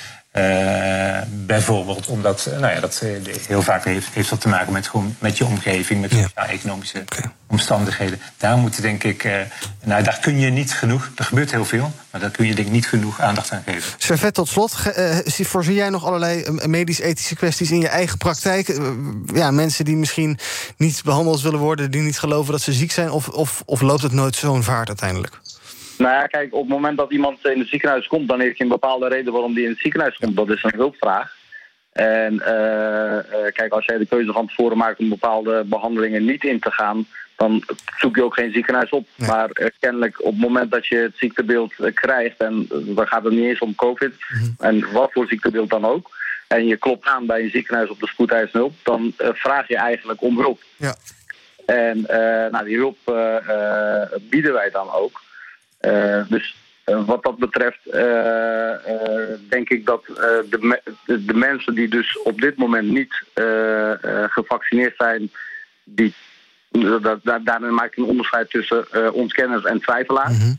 Bijvoorbeeld omdat dat heel vaak heeft dat te maken met je omgeving, met sociaal-economische omstandigheden. Daar moeten denk ik, daar kun je niet genoeg, er gebeurt heel veel, maar daar kun je denk ik niet genoeg aandacht aan geven. Servet, tot slot, voorzie jij nog allerlei medisch-ethische kwesties in je eigen praktijk? Mensen die misschien niet behandeld willen worden, die niet geloven dat ze ziek zijn, of loopt het nooit zo'n vaart uiteindelijk? Nou ja, kijk, op het moment dat iemand in het ziekenhuis komt, dan heeft hij een bepaalde reden waarom die in het ziekenhuis komt. Dat is een hulpvraag. En kijk, als jij de keuze van tevoren maakt om bepaalde behandelingen niet in te gaan, dan zoek je ook geen ziekenhuis op. Nee. Maar kennelijk op het moment dat je het ziektebeeld krijgt, en dan gaat het niet eens om COVID, en wat voor ziektebeeld dan ook, en je klopt aan bij een ziekenhuis op de spoedeisende hulp, dan vraag je eigenlijk om hulp. Ja. En die hulp bieden wij dan ook. Dus wat dat betreft denk ik dat de mensen die dus op dit moment niet gevaccineerd zijn, daarin maak ik een onderscheid tussen ontkenners en twijfelaars. Mm-hmm.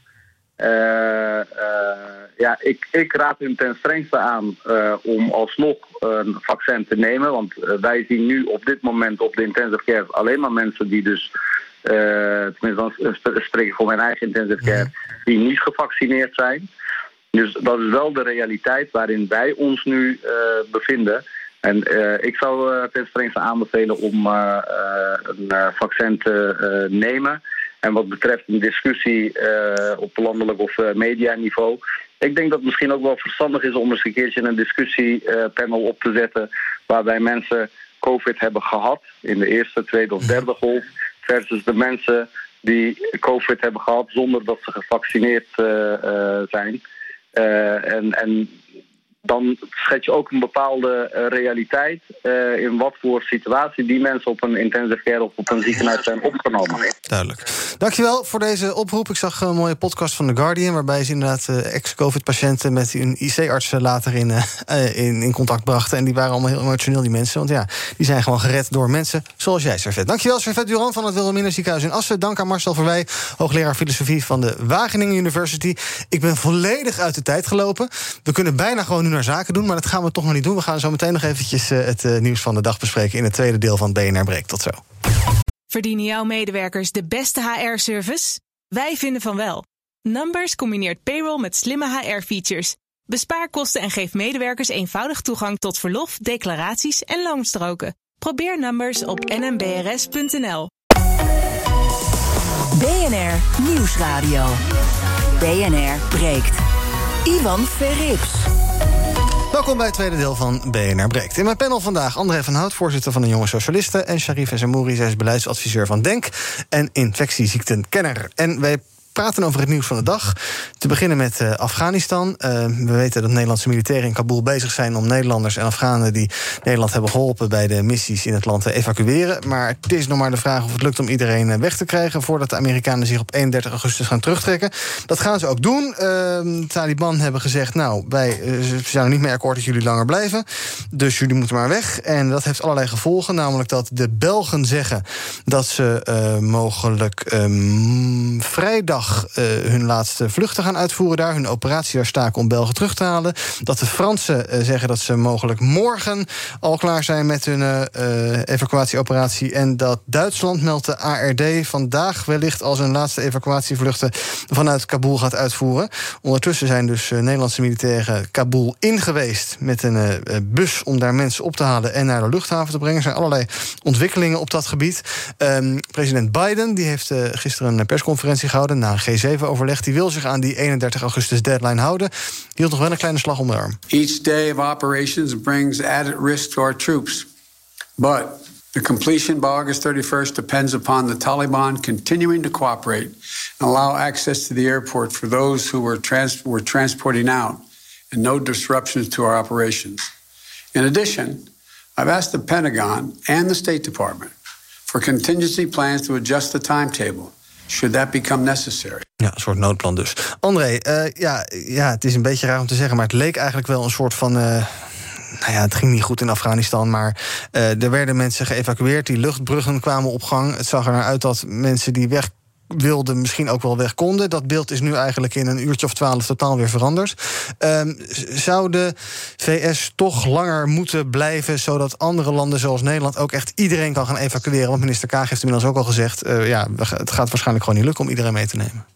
Ik raad hem ten strengste aan om alsnog een vaccin te nemen. Want wij zien nu op dit moment op de intensive care alleen maar mensen die dus, tenminste dan spreek ik voor mijn eigen intensive care, die niet gevaccineerd zijn. Dus dat is wel de realiteit waarin wij ons nu bevinden. En ik zou ten strengste aanbevelen om een vaccin te nemen. En wat betreft een discussie op landelijk of medianiveau, ik denk dat het misschien ook wel verstandig is om eens een keertje een discussiepanel op te zetten waarbij mensen COVID hebben gehad in de eerste, tweede of derde golf versus de mensen die COVID hebben gehad zonder dat ze gevaccineerd zijn. En dan schet je ook een bepaalde realiteit in wat voor situatie die mensen op een intensive care of op een ziekenhuis zijn opgenomen. Duidelijk. Dankjewel voor deze oproep. Ik zag een mooie podcast van The Guardian, waarbij ze inderdaad ex-COVID-patiënten met hun IC-arts later in contact brachten. En die waren allemaal heel emotioneel, die mensen. Want ja, die zijn gewoon gered door mensen zoals jij, Servet. Dankjewel, Servet Durand van het Wilhelmina Ziekenhuis in Assen. Dank aan Marcel Verwij, hoogleraar filosofie van de Wageningen University. Ik ben volledig uit de tijd gelopen. We kunnen bijna gewoon nu naar zaken doen, maar dat gaan we toch nog niet doen. We gaan zo meteen nog eventjes het nieuws van de dag bespreken in het tweede deel van BNR Breekt. Tot zo. Verdienen jouw medewerkers de beste HR-service? Wij vinden van wel. Numbers combineert payroll met slimme HR-features. Bespaar kosten en geef medewerkers eenvoudig toegang tot verlof, declaraties en loonstroken. Probeer Numbers op nmbrs.nl. BNR Nieuwsradio. BNR Breekt. Ivan Verrips. Welkom bij het tweede deel van BNR Breekt. In mijn panel vandaag André van Hout, voorzitter van de Jonge Socialisten, en Sharif Ezamouri, zij is beleidsadviseur van DENK en infectieziektenkenner. En wij praten over het nieuws van de dag. Te beginnen met Afghanistan. We weten dat Nederlandse militairen in Kabul bezig zijn om Nederlanders en Afghanen die Nederland hebben geholpen bij de missies in het land te evacueren. Maar het is nog maar de vraag of het lukt om iedereen weg te krijgen voordat de Amerikanen zich op 31 augustus gaan terugtrekken. Dat gaan ze ook doen. De Taliban hebben gezegd, nou, wij zijn er niet mee akkoord dat jullie langer blijven. Dus jullie moeten maar weg. En dat heeft allerlei gevolgen. Namelijk dat de Belgen zeggen dat ze mogelijk vrijdag hun laatste vluchten gaan uitvoeren daar. Hun operatie daar staken om Belgen terug te halen. Dat de Fransen zeggen dat ze mogelijk morgen al klaar zijn met hun evacuatieoperatie. En dat Duitsland, meldt de ARD, vandaag wellicht als hun laatste evacuatievluchten vanuit Kabul gaat uitvoeren. Ondertussen zijn dus Nederlandse militairen Kabul ingeweest met een bus om daar mensen op te halen en naar de luchthaven te brengen. Er zijn allerlei ontwikkelingen op dat gebied. President Biden die heeft gisteren een persconferentie gehouden na een G7-overleg. Die wil zich aan die 31 augustus deadline houden. Die hield nog wel een kleine slag om de arm. Each day of operations brings added risk to our troops. But the completion by August 31st depends upon the Taliban continuing to cooperate and allow access to the airport for those who were transporting out and no disruptions to our operations. In addition, I've asked the Pentagon and the State Department for contingency plans to adjust the timetable should that become necessary. Ja, een soort noodplan dus. André, het is een beetje raar om te zeggen, maar het leek eigenlijk wel een soort van het ging niet goed in Afghanistan, maar er werden mensen geëvacueerd. Die luchtbruggen kwamen op gang. Het zag er naar uit dat mensen die weg wilden misschien ook wel weg konden. Dat beeld is nu eigenlijk in een uurtje of 12 totaal weer veranderd. Zou de VS toch langer moeten blijven, zodat andere landen zoals Nederland ook echt iedereen kan gaan evacueren? Want minister Kaag heeft inmiddels ook al gezegd, het gaat waarschijnlijk gewoon niet lukken om iedereen mee te nemen.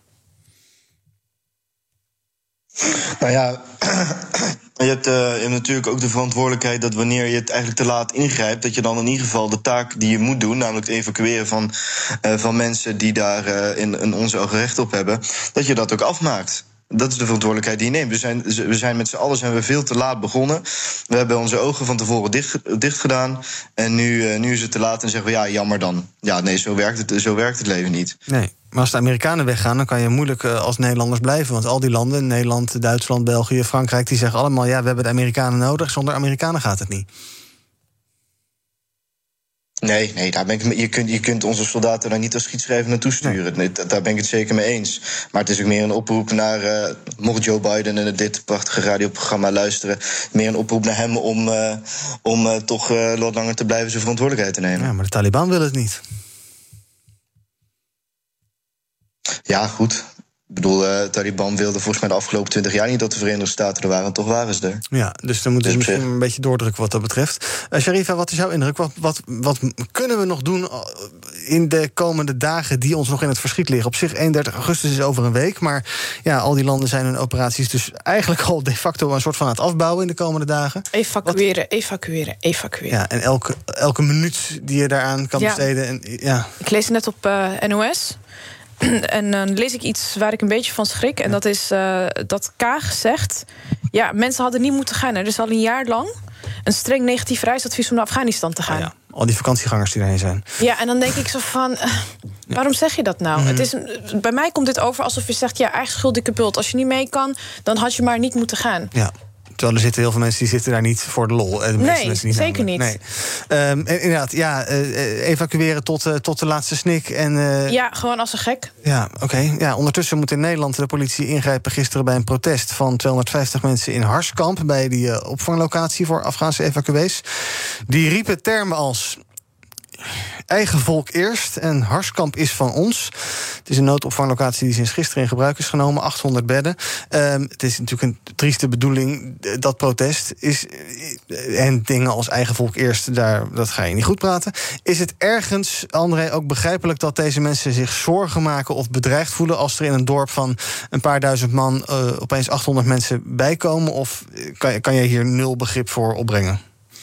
Nou ja, je hebt natuurlijk ook de verantwoordelijkheid dat wanneer je het eigenlijk te laat ingrijpt, dat je dan in ieder geval de taak die je moet doen, namelijk het evacueren van mensen die daar in onze ogen recht op hebben, dat je dat ook afmaakt. Dat is de verantwoordelijkheid die je neemt. We zijn met z'n allen veel te laat begonnen. We hebben onze ogen van tevoren dicht gedaan. En nu is het te laat en zeggen we, ja, jammer dan. Ja, nee, zo werkt het leven niet. Nee, maar als de Amerikanen weggaan, dan kan je moeilijk als Nederlanders blijven. Want al die landen, Nederland, Duitsland, België, Frankrijk, die zeggen allemaal, ja, we hebben de Amerikanen nodig. Zonder Amerikanen gaat het niet. Nee, je kunt onze soldaten daar niet als schietschrijver naartoe sturen. Nee, daar ben ik het zeker mee eens. Maar het is ook meer een oproep naar, mocht Joe Biden en dit prachtige radioprogramma luisteren, meer een oproep naar hem om toch wat langer te blijven zijn verantwoordelijkheid te nemen. Ja, maar de Taliban willen het niet. Ja, goed. Ik bedoel, Taliban wilde volgens mij de afgelopen 20 jaar niet dat de Verenigde Staten er waren. Toch waren ze er. Ja, dus dan moeten ze misschien een beetje doordrukken wat dat betreft. Sharifa, wat is jouw indruk? Wat kunnen we nog doen in de komende dagen die ons nog in het verschiet liggen? Op zich, 31 augustus is over een week. Maar ja, al die landen zijn hun operaties dus eigenlijk al de facto een soort van aan het afbouwen in de komende dagen. Evacueren. Ja, en elke minuut die je daaraan kan besteden. Ik lees net op NOS. En dan lees ik iets waar ik een beetje van schrik. En dat is dat Kaag zegt, ja, mensen hadden niet moeten gaan. Er is al een jaar lang een streng negatief reisadvies om naar Afghanistan te gaan. Oh ja, al die vakantiegangers die daarheen zijn. Ja, en dan denk ik zo van, waarom zeg je dat nou? Bij mij komt dit over alsof je zegt, ja, eigen schuld, dikke bult. Als je niet mee kan, dan had je maar niet moeten gaan. Ja. Terwijl er zitten heel veel mensen die zitten daar niet voor de lol. De meeste mensen niet zeker niet. Nee. Inderdaad, evacueren tot de laatste snik. Ja, gewoon als een gek. Ja, oké. Ja, ondertussen moet in Nederland de politie ingrijpen gisteren bij een protest van 250 mensen in Harskamp, bij die opvanglocatie voor Afghaanse evacuees. Die riepen termen als eigen volk eerst en Harskamp is van ons. Het is een noodopvanglocatie die sinds gisteren in gebruik is genomen. 800 bedden. Het is natuurlijk een trieste bedoeling, dat protest is. En dingen als eigen volk eerst, dat ga je niet goed praten. Is het ergens, André, ook begrijpelijk dat deze mensen zich zorgen maken of bedreigd voelen als er in een dorp van een paar duizend man opeens 800 mensen bijkomen? Of kan je hier nul begrip voor opbrengen?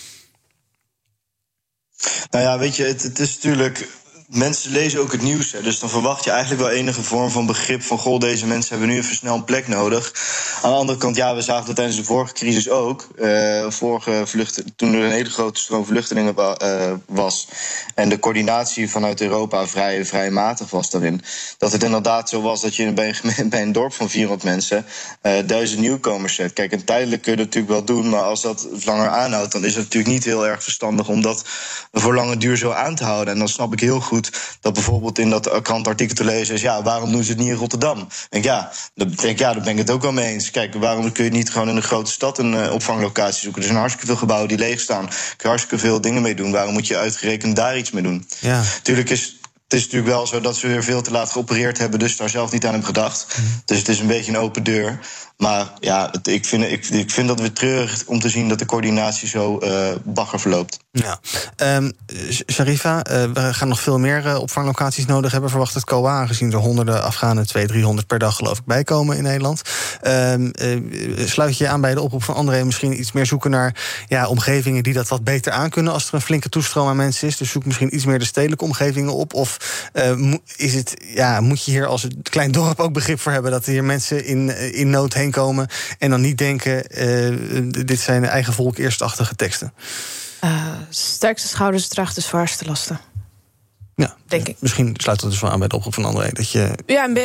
Nou ja, weet je, het is natuurlijk. Mensen lezen ook het nieuws, hè, dus dan verwacht je eigenlijk wel enige vorm van begrip van, goh, deze mensen hebben nu even snel een plek nodig. Aan de andere kant, ja, we zagen dat tijdens de vorige crisis ook. Toen er een hele grote stroom vluchtelingen was en de coördinatie vanuit Europa vrij matig was daarin. Dat het inderdaad zo was dat je bij een dorp van 400 mensen 1000 nieuwkomers zet. Kijk, en tijdelijk kun je dat natuurlijk wel doen, maar als dat langer aanhoudt, dan is het natuurlijk niet heel erg verstandig om dat voor lange duur zo aan te houden. En dan snap ik heel goed dat bijvoorbeeld in dat krantartikel te lezen is, ja, waarom doen ze het niet in Rotterdam? Daar ben ik het ook wel mee eens. Kijk, waarom kun je niet gewoon in een grote stad een opvanglocatie zoeken? Er zijn hartstikke veel gebouwen die leeg staan. Kun je hartstikke veel dingen mee doen. Waarom moet je uitgerekend daar iets mee doen? Ja. Het is natuurlijk wel zo dat ze weer veel te laat geopereerd hebben, dus daar zelf niet aan hebben gedacht. Dus het is een beetje een open deur. Maar ja, ik vind dat weer treurig om te zien dat de coördinatie zo bagger verloopt. Ja. Sharifa, we gaan nog veel meer opvanglocaties nodig hebben, verwacht het COA, aangezien er honderden Afghanen 200-300 per dag geloof ik bijkomen in Nederland. Sluit je je aan bij de oproep van André, misschien iets meer zoeken naar omgevingen die dat wat beter aankunnen als er een flinke toestroom aan mensen is. Dus zoek misschien iets meer de stedelijke omgevingen op. Of moet je hier als een klein dorp ook begrip voor hebben dat hier mensen in nood heen komen en dan niet denken, dit zijn eigen volk eerstachtige teksten. Sterkste schouders draagt de zwaarste lasten. Ja, denk ik. Misschien sluit dat dus wel aan bij de oproep van André. Dat je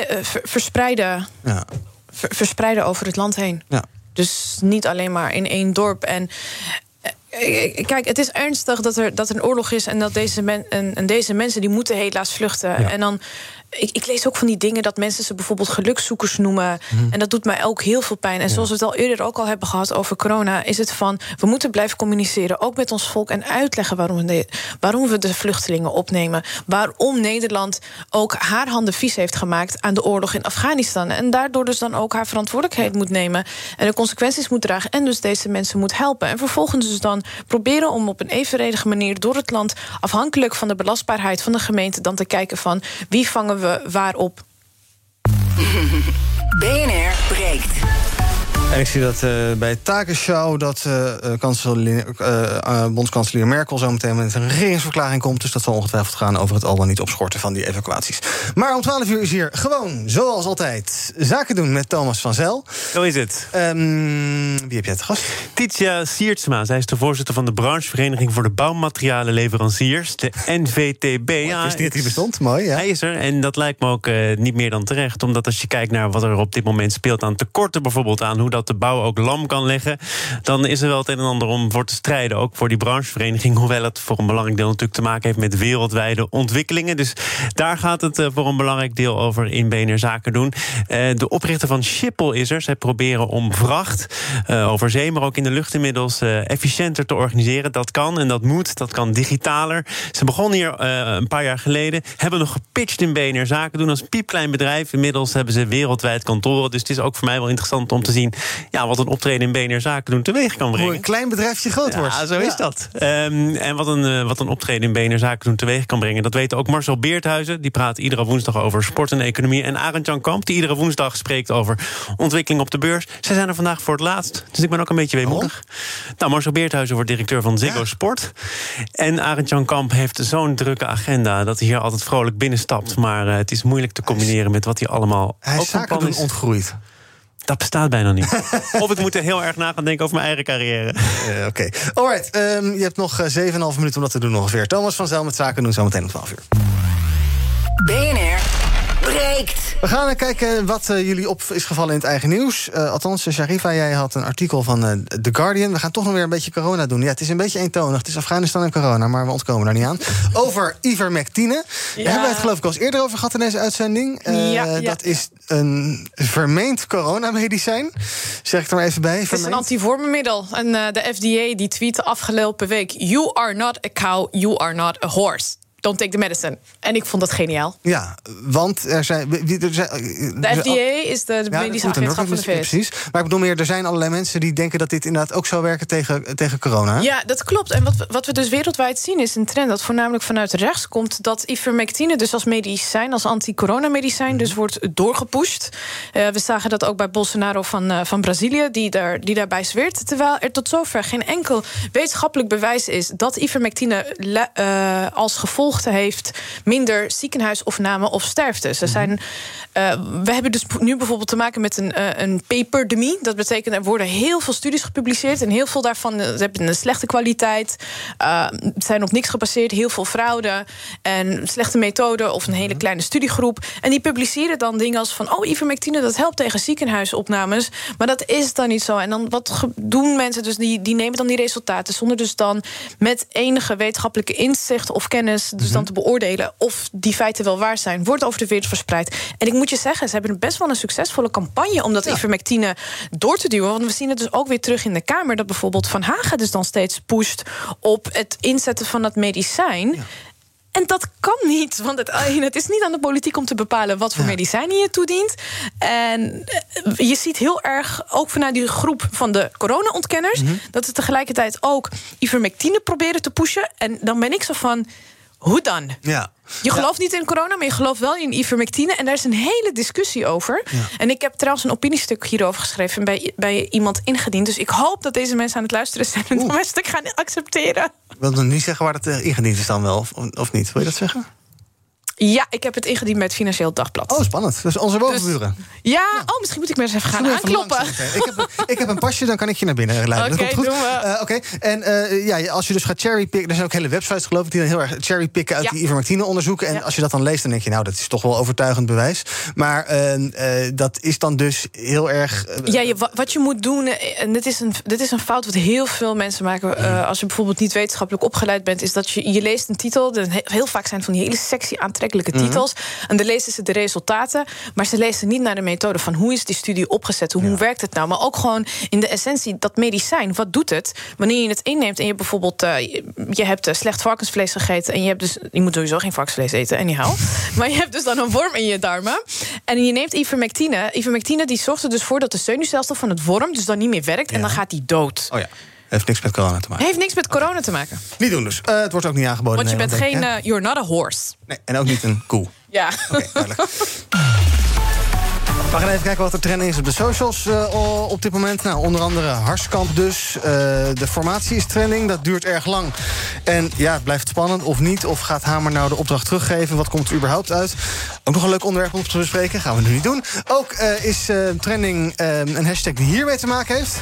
verspreiden over het land heen. Ja. Dus niet alleen maar in één dorp. En kijk, het is ernstig dat er een oorlog is en dat deze mensen die moeten helaas vluchten. Ja. En dan, ik lees ook van die dingen dat mensen ze bijvoorbeeld gelukzoekers noemen. En dat doet mij ook heel veel pijn. En zoals we het al eerder ook al hebben gehad over corona, is het van, we moeten blijven communiceren, ook met ons volk, en uitleggen waarom we de vluchtelingen opnemen. Waarom Nederland ook haar handen vies heeft gemaakt aan de oorlog in Afghanistan. En daardoor dus dan ook haar verantwoordelijkheid moet nemen en de consequenties moet dragen en dus deze mensen moet helpen. En vervolgens dus dan proberen om op een evenredige manier door het land, afhankelijk van de belastbaarheid van de gemeente, dan te kijken van wie vangen we waarop. BNR breekt. En ik zie dat bij Tagesschau dat bondskanselier Merkel zo meteen met een regeringsverklaring komt. Dus dat zal ongetwijfeld gaan over het al dan niet opschorten van die evacuaties. Maar om 12 uur is hier gewoon, zoals altijd, zaken doen met Thomas van Zel. Zo is het. Wie heb jij te gast? Titia Siertsma. Zij is de voorzitter van de branchevereniging voor de bouwmaterialenleveranciers, de NVTB. Ik wist niet dat hij bestond, mooi. Ja. Hij is er en dat lijkt me ook niet meer dan terecht. Omdat als je kijkt naar wat er op dit moment speelt aan tekorten bijvoorbeeld, aan hoe dat dat de bouw ook lam kan leggen, dan is er wel het een en ander om voor te strijden. Ook voor die branchevereniging, hoewel het voor een belangrijk deel natuurlijk te maken heeft met wereldwijde ontwikkelingen. Dus daar gaat het voor een belangrijk deel over in BNR Zaken doen. De oprichter van Schiphol is er. Zij proberen om vracht over zee, maar ook in de lucht inmiddels efficiënter te organiseren. Dat kan en dat moet. Dat kan digitaler. Ze begonnen hier een paar jaar geleden. Hebben nog gepitcht in BNR Zaken doen als piepklein bedrijf. Inmiddels hebben ze wereldwijd kantoren. Dus het is ook voor mij wel interessant om te zien wat een optreden in BNR Zaken doen teweeg kan brengen. Hoe een klein bedrijfje groot wordt. Ja, zo is dat. En wat een optreden in BNR Zaken doen teweeg kan brengen. Dat weet ook Marcel Beerthuizen. Die praat iedere woensdag over sport en economie. En Arend-Jan Kamp, die iedere woensdag spreekt over ontwikkeling op de beurs. Zij zijn er vandaag voor het laatst. Dus ik ben ook een beetje weemoedig. Nou, Marcel Beerthuizen wordt directeur van Ziggo Sport. En Arend-Jan Kamp heeft zo'n drukke agenda dat hij hier altijd vrolijk binnenstapt. Maar het is moeilijk te combineren met wat hij allemaal... Hij is zaken doen ontgroeid. Dat bestaat bijna niet. Of ik moet er heel erg na gaan denken over mijn eigen carrière. Oké. Alright, je hebt nog 7,5 minuten om dat te doen ongeveer. Thomas van Zel met Zaken doen zometeen om 12 uur. BNR breekt. We gaan kijken wat jullie op is gevallen in het eigen nieuws. Althans, Sharifa, jij had een artikel van The Guardian. We gaan toch nog weer een beetje corona doen. Ja, het is een beetje eentonig. Het is Afghanistan en corona, maar we ontkomen daar niet aan. Over ivermectine. Daar hebben we het geloof ik al eens eerder over gehad in deze uitzending. Dat is een vermeend coronamedicijn. Zeg ik er maar even bij. Het is een antivormenmiddel. En de FDA die tweette afgelopen week: You are not a cow, you are not a horse. Don't take the medicine. En ik vond dat geniaal. Ja, want er zijn... De FDA is de medische agentschap van de VS. Precies. Maar ik bedoel meer, er zijn allerlei mensen die denken dat dit inderdaad ook zou werken tegen corona. Hè? Ja, dat klopt. En wat we dus wereldwijd zien is een trend dat voornamelijk vanuit rechts komt, dat ivermectine dus als medicijn, als anti-coronamedicijn, dus wordt doorgepusht. We zagen dat ook bij Bolsonaro van Brazilië, die daarbij zweert. Terwijl er tot zover geen enkel wetenschappelijk bewijs is dat ivermectine als gevolg heeft minder ziekenhuisopname of sterfte. We hebben dus nu bijvoorbeeld te maken met een paperdemie. Dat betekent er worden heel veel studies gepubliceerd en heel veel daarvan hebben een slechte kwaliteit, zijn op niks gebaseerd, heel veel fraude en slechte methoden of een hele kleine studiegroep. En die publiceren dan dingen als van ivermectine dat helpt tegen ziekenhuisopnames, maar dat is dan niet zo. En dan wat doen mensen dus die nemen dan die resultaten zonder dus dan met enige wetenschappelijke inzicht of kennis dus dan te beoordelen of die feiten wel waar zijn, wordt over de wereld verspreid. En ik moet je zeggen, ze hebben best wel een succesvolle campagne om dat ivermectine door te duwen. Want we zien het dus ook weer terug in de Kamer dat bijvoorbeeld Van Hagen dus dan steeds pusht op het inzetten van dat medicijn. Ja. En dat kan niet, want het is niet aan de politiek om te bepalen wat voor medicijnen je toedient. En je ziet heel erg, ook vanuit die groep van de corona-ontkenners, dat ze tegelijkertijd ook ivermectine proberen te pushen. En dan ben ik zo van, hoe dan? Ja. Je gelooft niet in corona, maar je gelooft wel in ivermectine. En daar is een hele discussie over. Ja. En ik heb trouwens een opiniestuk hierover geschreven bij iemand ingediend. Dus ik hoop dat deze mensen aan het luisteren zijn en mijn stuk gaan accepteren. Ik wil nog niet zeggen waar het ingediend is dan wel, of niet. Wil je dat zeggen? Ja, ik heb het ingediend met het Financieel Dagblad. Oh, spannend. Dus onze bovenburen. Misschien moet ik maar eens even gaan aankloppen. Ik heb een pasje, dan kan ik je naar binnen leiden. Oké, doen we. Oké. En als je dus gaat cherrypicken, er zijn ook hele websites geloof ik die dan heel erg cherrypicken uit die ivermectine onderzoeken. En als je dat dan leest, dan denk je, nou, dat is toch wel overtuigend bewijs. Maar dat is dan dus heel erg... Wat je moet doen, en dit is een fout wat heel veel mensen maken als je bijvoorbeeld niet wetenschappelijk opgeleid bent, is dat je leest een titel, heel vaak zijn van die hele sexy aantrekkelijke titels. En dan lezen ze de resultaten, maar ze lezen niet naar de methode van hoe is die studie opgezet, hoe werkt het nou, maar ook gewoon in de essentie dat medicijn, wat doet het? Wanneer je het inneemt en je bijvoorbeeld je hebt slecht varkensvlees gegeten en je moet sowieso geen varkensvlees eten, anyhow. Maar je hebt dus dan een worm in je darmen en je neemt ivermectine. Ivermectine die zorgt er dus voor dat de zenuwstelsel van het worm dus dan niet meer werkt en dan gaat die dood. Oh ja. Heeft niks met corona te maken. Heeft niks met corona te maken. Niet doen dus. Het wordt ook niet aangeboden. Want je bent geen you're not a horse. Nee, en ook niet een koe. Ja. Oké, duidelijk. We gaan even kijken wat er trending is op de socials op dit moment. Nou, onder andere Harskamp dus. De formatie is trending, dat duurt erg lang. En ja, blijft het spannend of niet? Of gaat Hamer nou de opdracht teruggeven? Wat komt er überhaupt uit? Ook nog een leuk onderwerp om te bespreken. Gaan we nu niet doen. Ook is trending een hashtag die hiermee te maken heeft.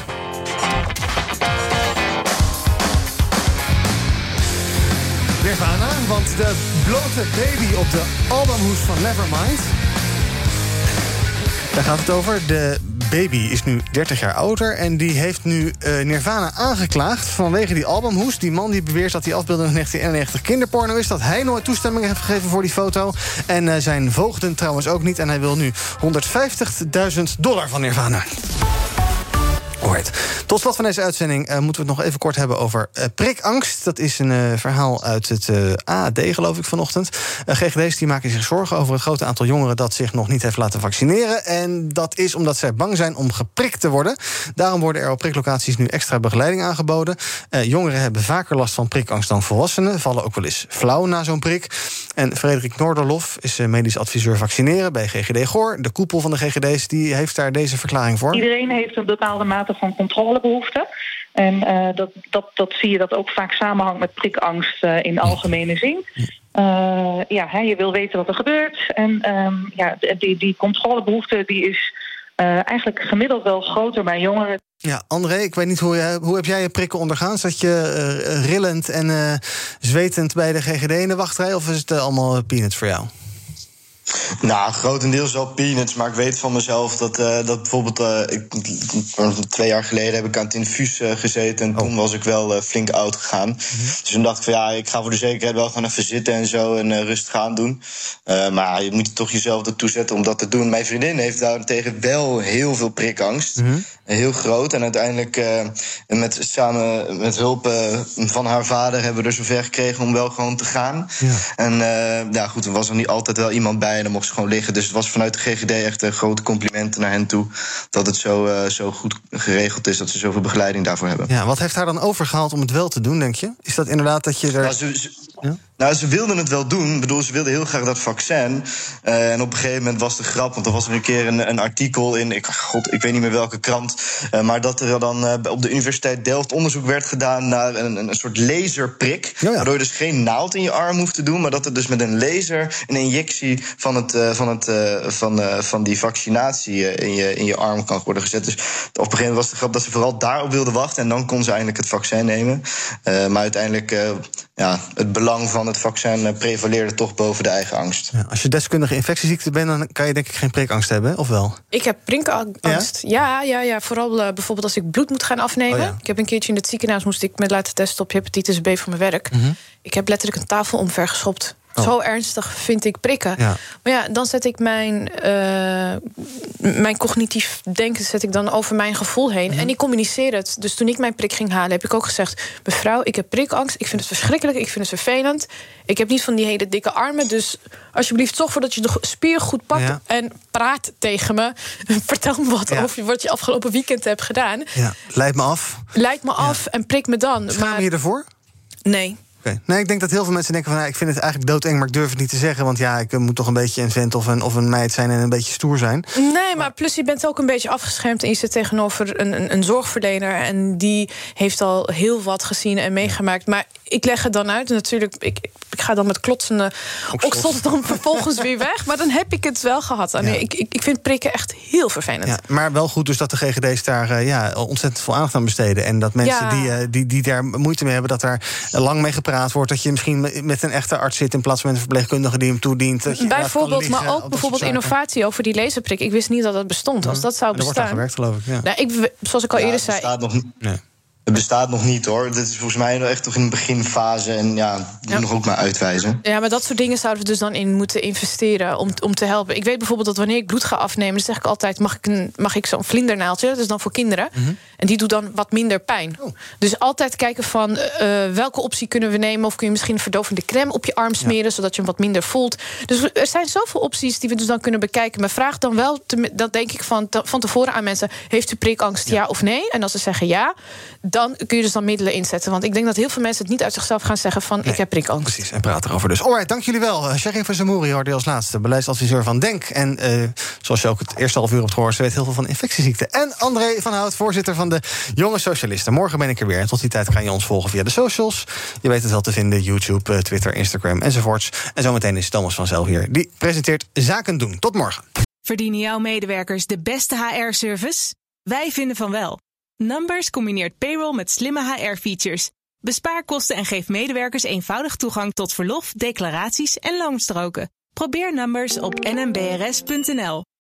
Nirvana, want de blote baby op de albumhoes van Nevermind. Daar gaat het over. De Baby is nu 30 jaar ouder en die heeft nu Nirvana aangeklaagd vanwege die albumhoes. Die man die beweert dat die afbeelding in 1991 kinderporno is, dat hij nooit toestemming heeft gegeven voor die foto. En zijn voogden trouwens ook niet. En hij wil nu $150.000 van Nirvana. Alright. Tot slot van deze uitzending moeten we het nog even kort hebben over prikangst. Dat is een verhaal uit het AD, geloof ik, vanochtend. GGD's die maken zich zorgen over het grote aantal jongeren dat zich nog niet heeft laten vaccineren. En dat is omdat zij bang zijn om geprikt te worden. Daarom worden er op priklocaties nu extra begeleiding aangeboden. Jongeren hebben vaker last van prikangst dan volwassenen. Vallen ook wel eens flauw na zo'n prik. En Frederik Noorderlof is medisch adviseur vaccineren bij GGD Goor. De koepel van de GGD's die heeft daar deze verklaring voor. Iedereen heeft een bepaalde mate van controlebehoeften. En dat zie je dat ook vaak samenhangt met prikangst in algemene zin. Je wil weten wat er gebeurt. En die controlebehoefte die is eigenlijk gemiddeld wel groter bij jongeren. Ja, André, ik weet niet, hoe heb jij je prikken ondergaan? Zat je rillend en zwetend bij de GGD in de wachtrij? Of is het allemaal peanuts voor jou? Nou, grotendeels wel peanuts, maar ik weet van mezelf dat bijvoorbeeld 2 jaar geleden heb ik aan het infuus gezeten en toen was ik wel flink oud gegaan. Dus toen dacht ik van ik ga voor de zekerheid wel gewoon even zitten en zo en rustig aan doen. Maar je moet toch jezelf ertoe zetten om dat te doen. Mijn vriendin heeft daarentegen wel heel veel prikangst. Heel groot. En uiteindelijk samen met hulp van haar vader hebben we er zover gekregen om wel gewoon te gaan. Ja. En goed, er was er niet altijd wel iemand bij en dan mocht ze gewoon liggen. Dus het was vanuit de GGD echt een grote complimenten naar hen toe dat het zo goed geregeld is, dat ze zoveel begeleiding daarvoor hebben. Ja, wat heeft haar dan overgehaald om het wel te doen, denk je? Is dat inderdaad dat je er... Nou, ze wilden het wel doen. Ik bedoel, ze wilden heel graag dat vaccin. En op een gegeven moment was de grap, want er was er een keer een artikel in, ik weet niet meer welke krant, maar dat er dan op de Universiteit Delft onderzoek werd gedaan naar een soort laserprik. Ja. Waardoor je dus geen naald in je arm hoeft te doen, maar dat er dus met een laser een injectie van die vaccinatie in je arm kan worden gezet. Dus op een gegeven moment was de grap dat ze vooral daarop wilden wachten en dan kon ze eindelijk het vaccin nemen. Maar uiteindelijk, het belang van het vaccin prevaleerde toch boven de eigen angst. Ja, als je deskundige infectieziekte bent, dan kan je denk ik geen prikangst hebben, of wel? Ik heb prikangst. Ja. Vooral bijvoorbeeld als ik bloed moet gaan afnemen. Ik heb een keertje in het ziekenhuis moest ik me laten testen op hepatitis B voor mijn werk. Ik heb letterlijk een tafel omvergeschopt. Zo ernstig vind ik prikken. Ja. Maar dan zet ik mijn cognitief denken zet ik dan over mijn gevoel heen. En ik communiceer het. Dus toen ik mijn prik ging halen, heb ik ook gezegd: mevrouw, ik heb prikangst. Ik vind het verschrikkelijk. Ik vind het vervelend. Ik heb niet van die hele dikke armen. Dus alsjeblieft, zorg voor dat je de spier goed pakt en praat tegen me. Vertel me wat over wat je afgelopen weekend hebt gedaan. Ja. Leid me af. Leid me af en prik me dan. Schaam je ervoor? Nee. Okay. Nee, ik denk dat heel veel mensen denken van ik vind het eigenlijk doodeng, maar ik durf het niet te zeggen, want ik moet toch een beetje een vent of een meid zijn en een beetje stoer zijn. Nee, maar plus je bent ook een beetje afgeschermd en je zit tegenover een zorgverlener en die heeft al heel wat gezien en meegemaakt. Maar ik leg het dan uit. Natuurlijk, ik ga dan met klotsende oksels dan vervolgens weer weg. Maar dan heb ik het wel gehad. Ik vind prikken echt heel vervelend. Ja, maar wel goed dus dat de GGD's daar ontzettend veel aandacht aan besteden. En dat mensen die daar moeite mee hebben, dat daar lang mee gepraat wordt. Dat je misschien met een echte arts zit in plaats van met een verpleegkundige die hem toedient. Bijvoorbeeld, maar ook bijvoorbeeld innovatie over die laserprik. Ik wist niet dat dat bestond. Als dat zou bestaan. Er wordt aan gewerkt, geloof ik. Nou, zoals ik al eerder zei. Het bestaat nog niet, hoor. Dit is volgens mij nog echt toch in de beginfase. En moet nog ook maar uitwijzen. Ja, maar dat soort dingen zouden we dus dan in moeten investeren om te helpen. Ik weet bijvoorbeeld dat wanneer ik bloed ga afnemen, dan zeg ik altijd: mag ik zo'n vlindernaaldje? Dat is dan voor kinderen. En die doet dan wat minder pijn. Dus altijd kijken van welke optie kunnen we nemen. Of kun je misschien een verdovende crème op je arm smeren, zodat je hem wat minder voelt. Dus er zijn zoveel opties die we dus dan kunnen bekijken. Maar vraag dan wel, dat denk ik van tevoren aan mensen: heeft u prikangst, ja of nee? En als ze zeggen ja, dan kun je dus dan middelen inzetten. Want ik denk dat heel veel mensen het niet uit zichzelf gaan zeggen van ik heb prikangst. Precies, en praat erover dus. Alright, dank jullie wel. Sherin Verzamouri hoorde als laatste, beleidsadviseur van DENK. En zoals je ook het eerste half uur hebt gehoord, ze weet heel veel van infectieziekten. En André van Hout, voorzitter van de Jonge Socialisten. Morgen ben ik er weer. En tot die tijd kan je ons volgen via de socials. Je weet het wel te vinden, YouTube, Twitter, Instagram enzovoorts. En zometeen is Thomas van Zel hier. Die presenteert Zaken doen. Tot morgen. Verdienen jouw medewerkers de beste HR-service? Wij vinden van wel. Numbers combineert payroll met slimme HR-features. Bespaar kosten en geef medewerkers eenvoudig toegang tot verlof, declaraties en loonstroken. Probeer Numbers op nmbrs.nl.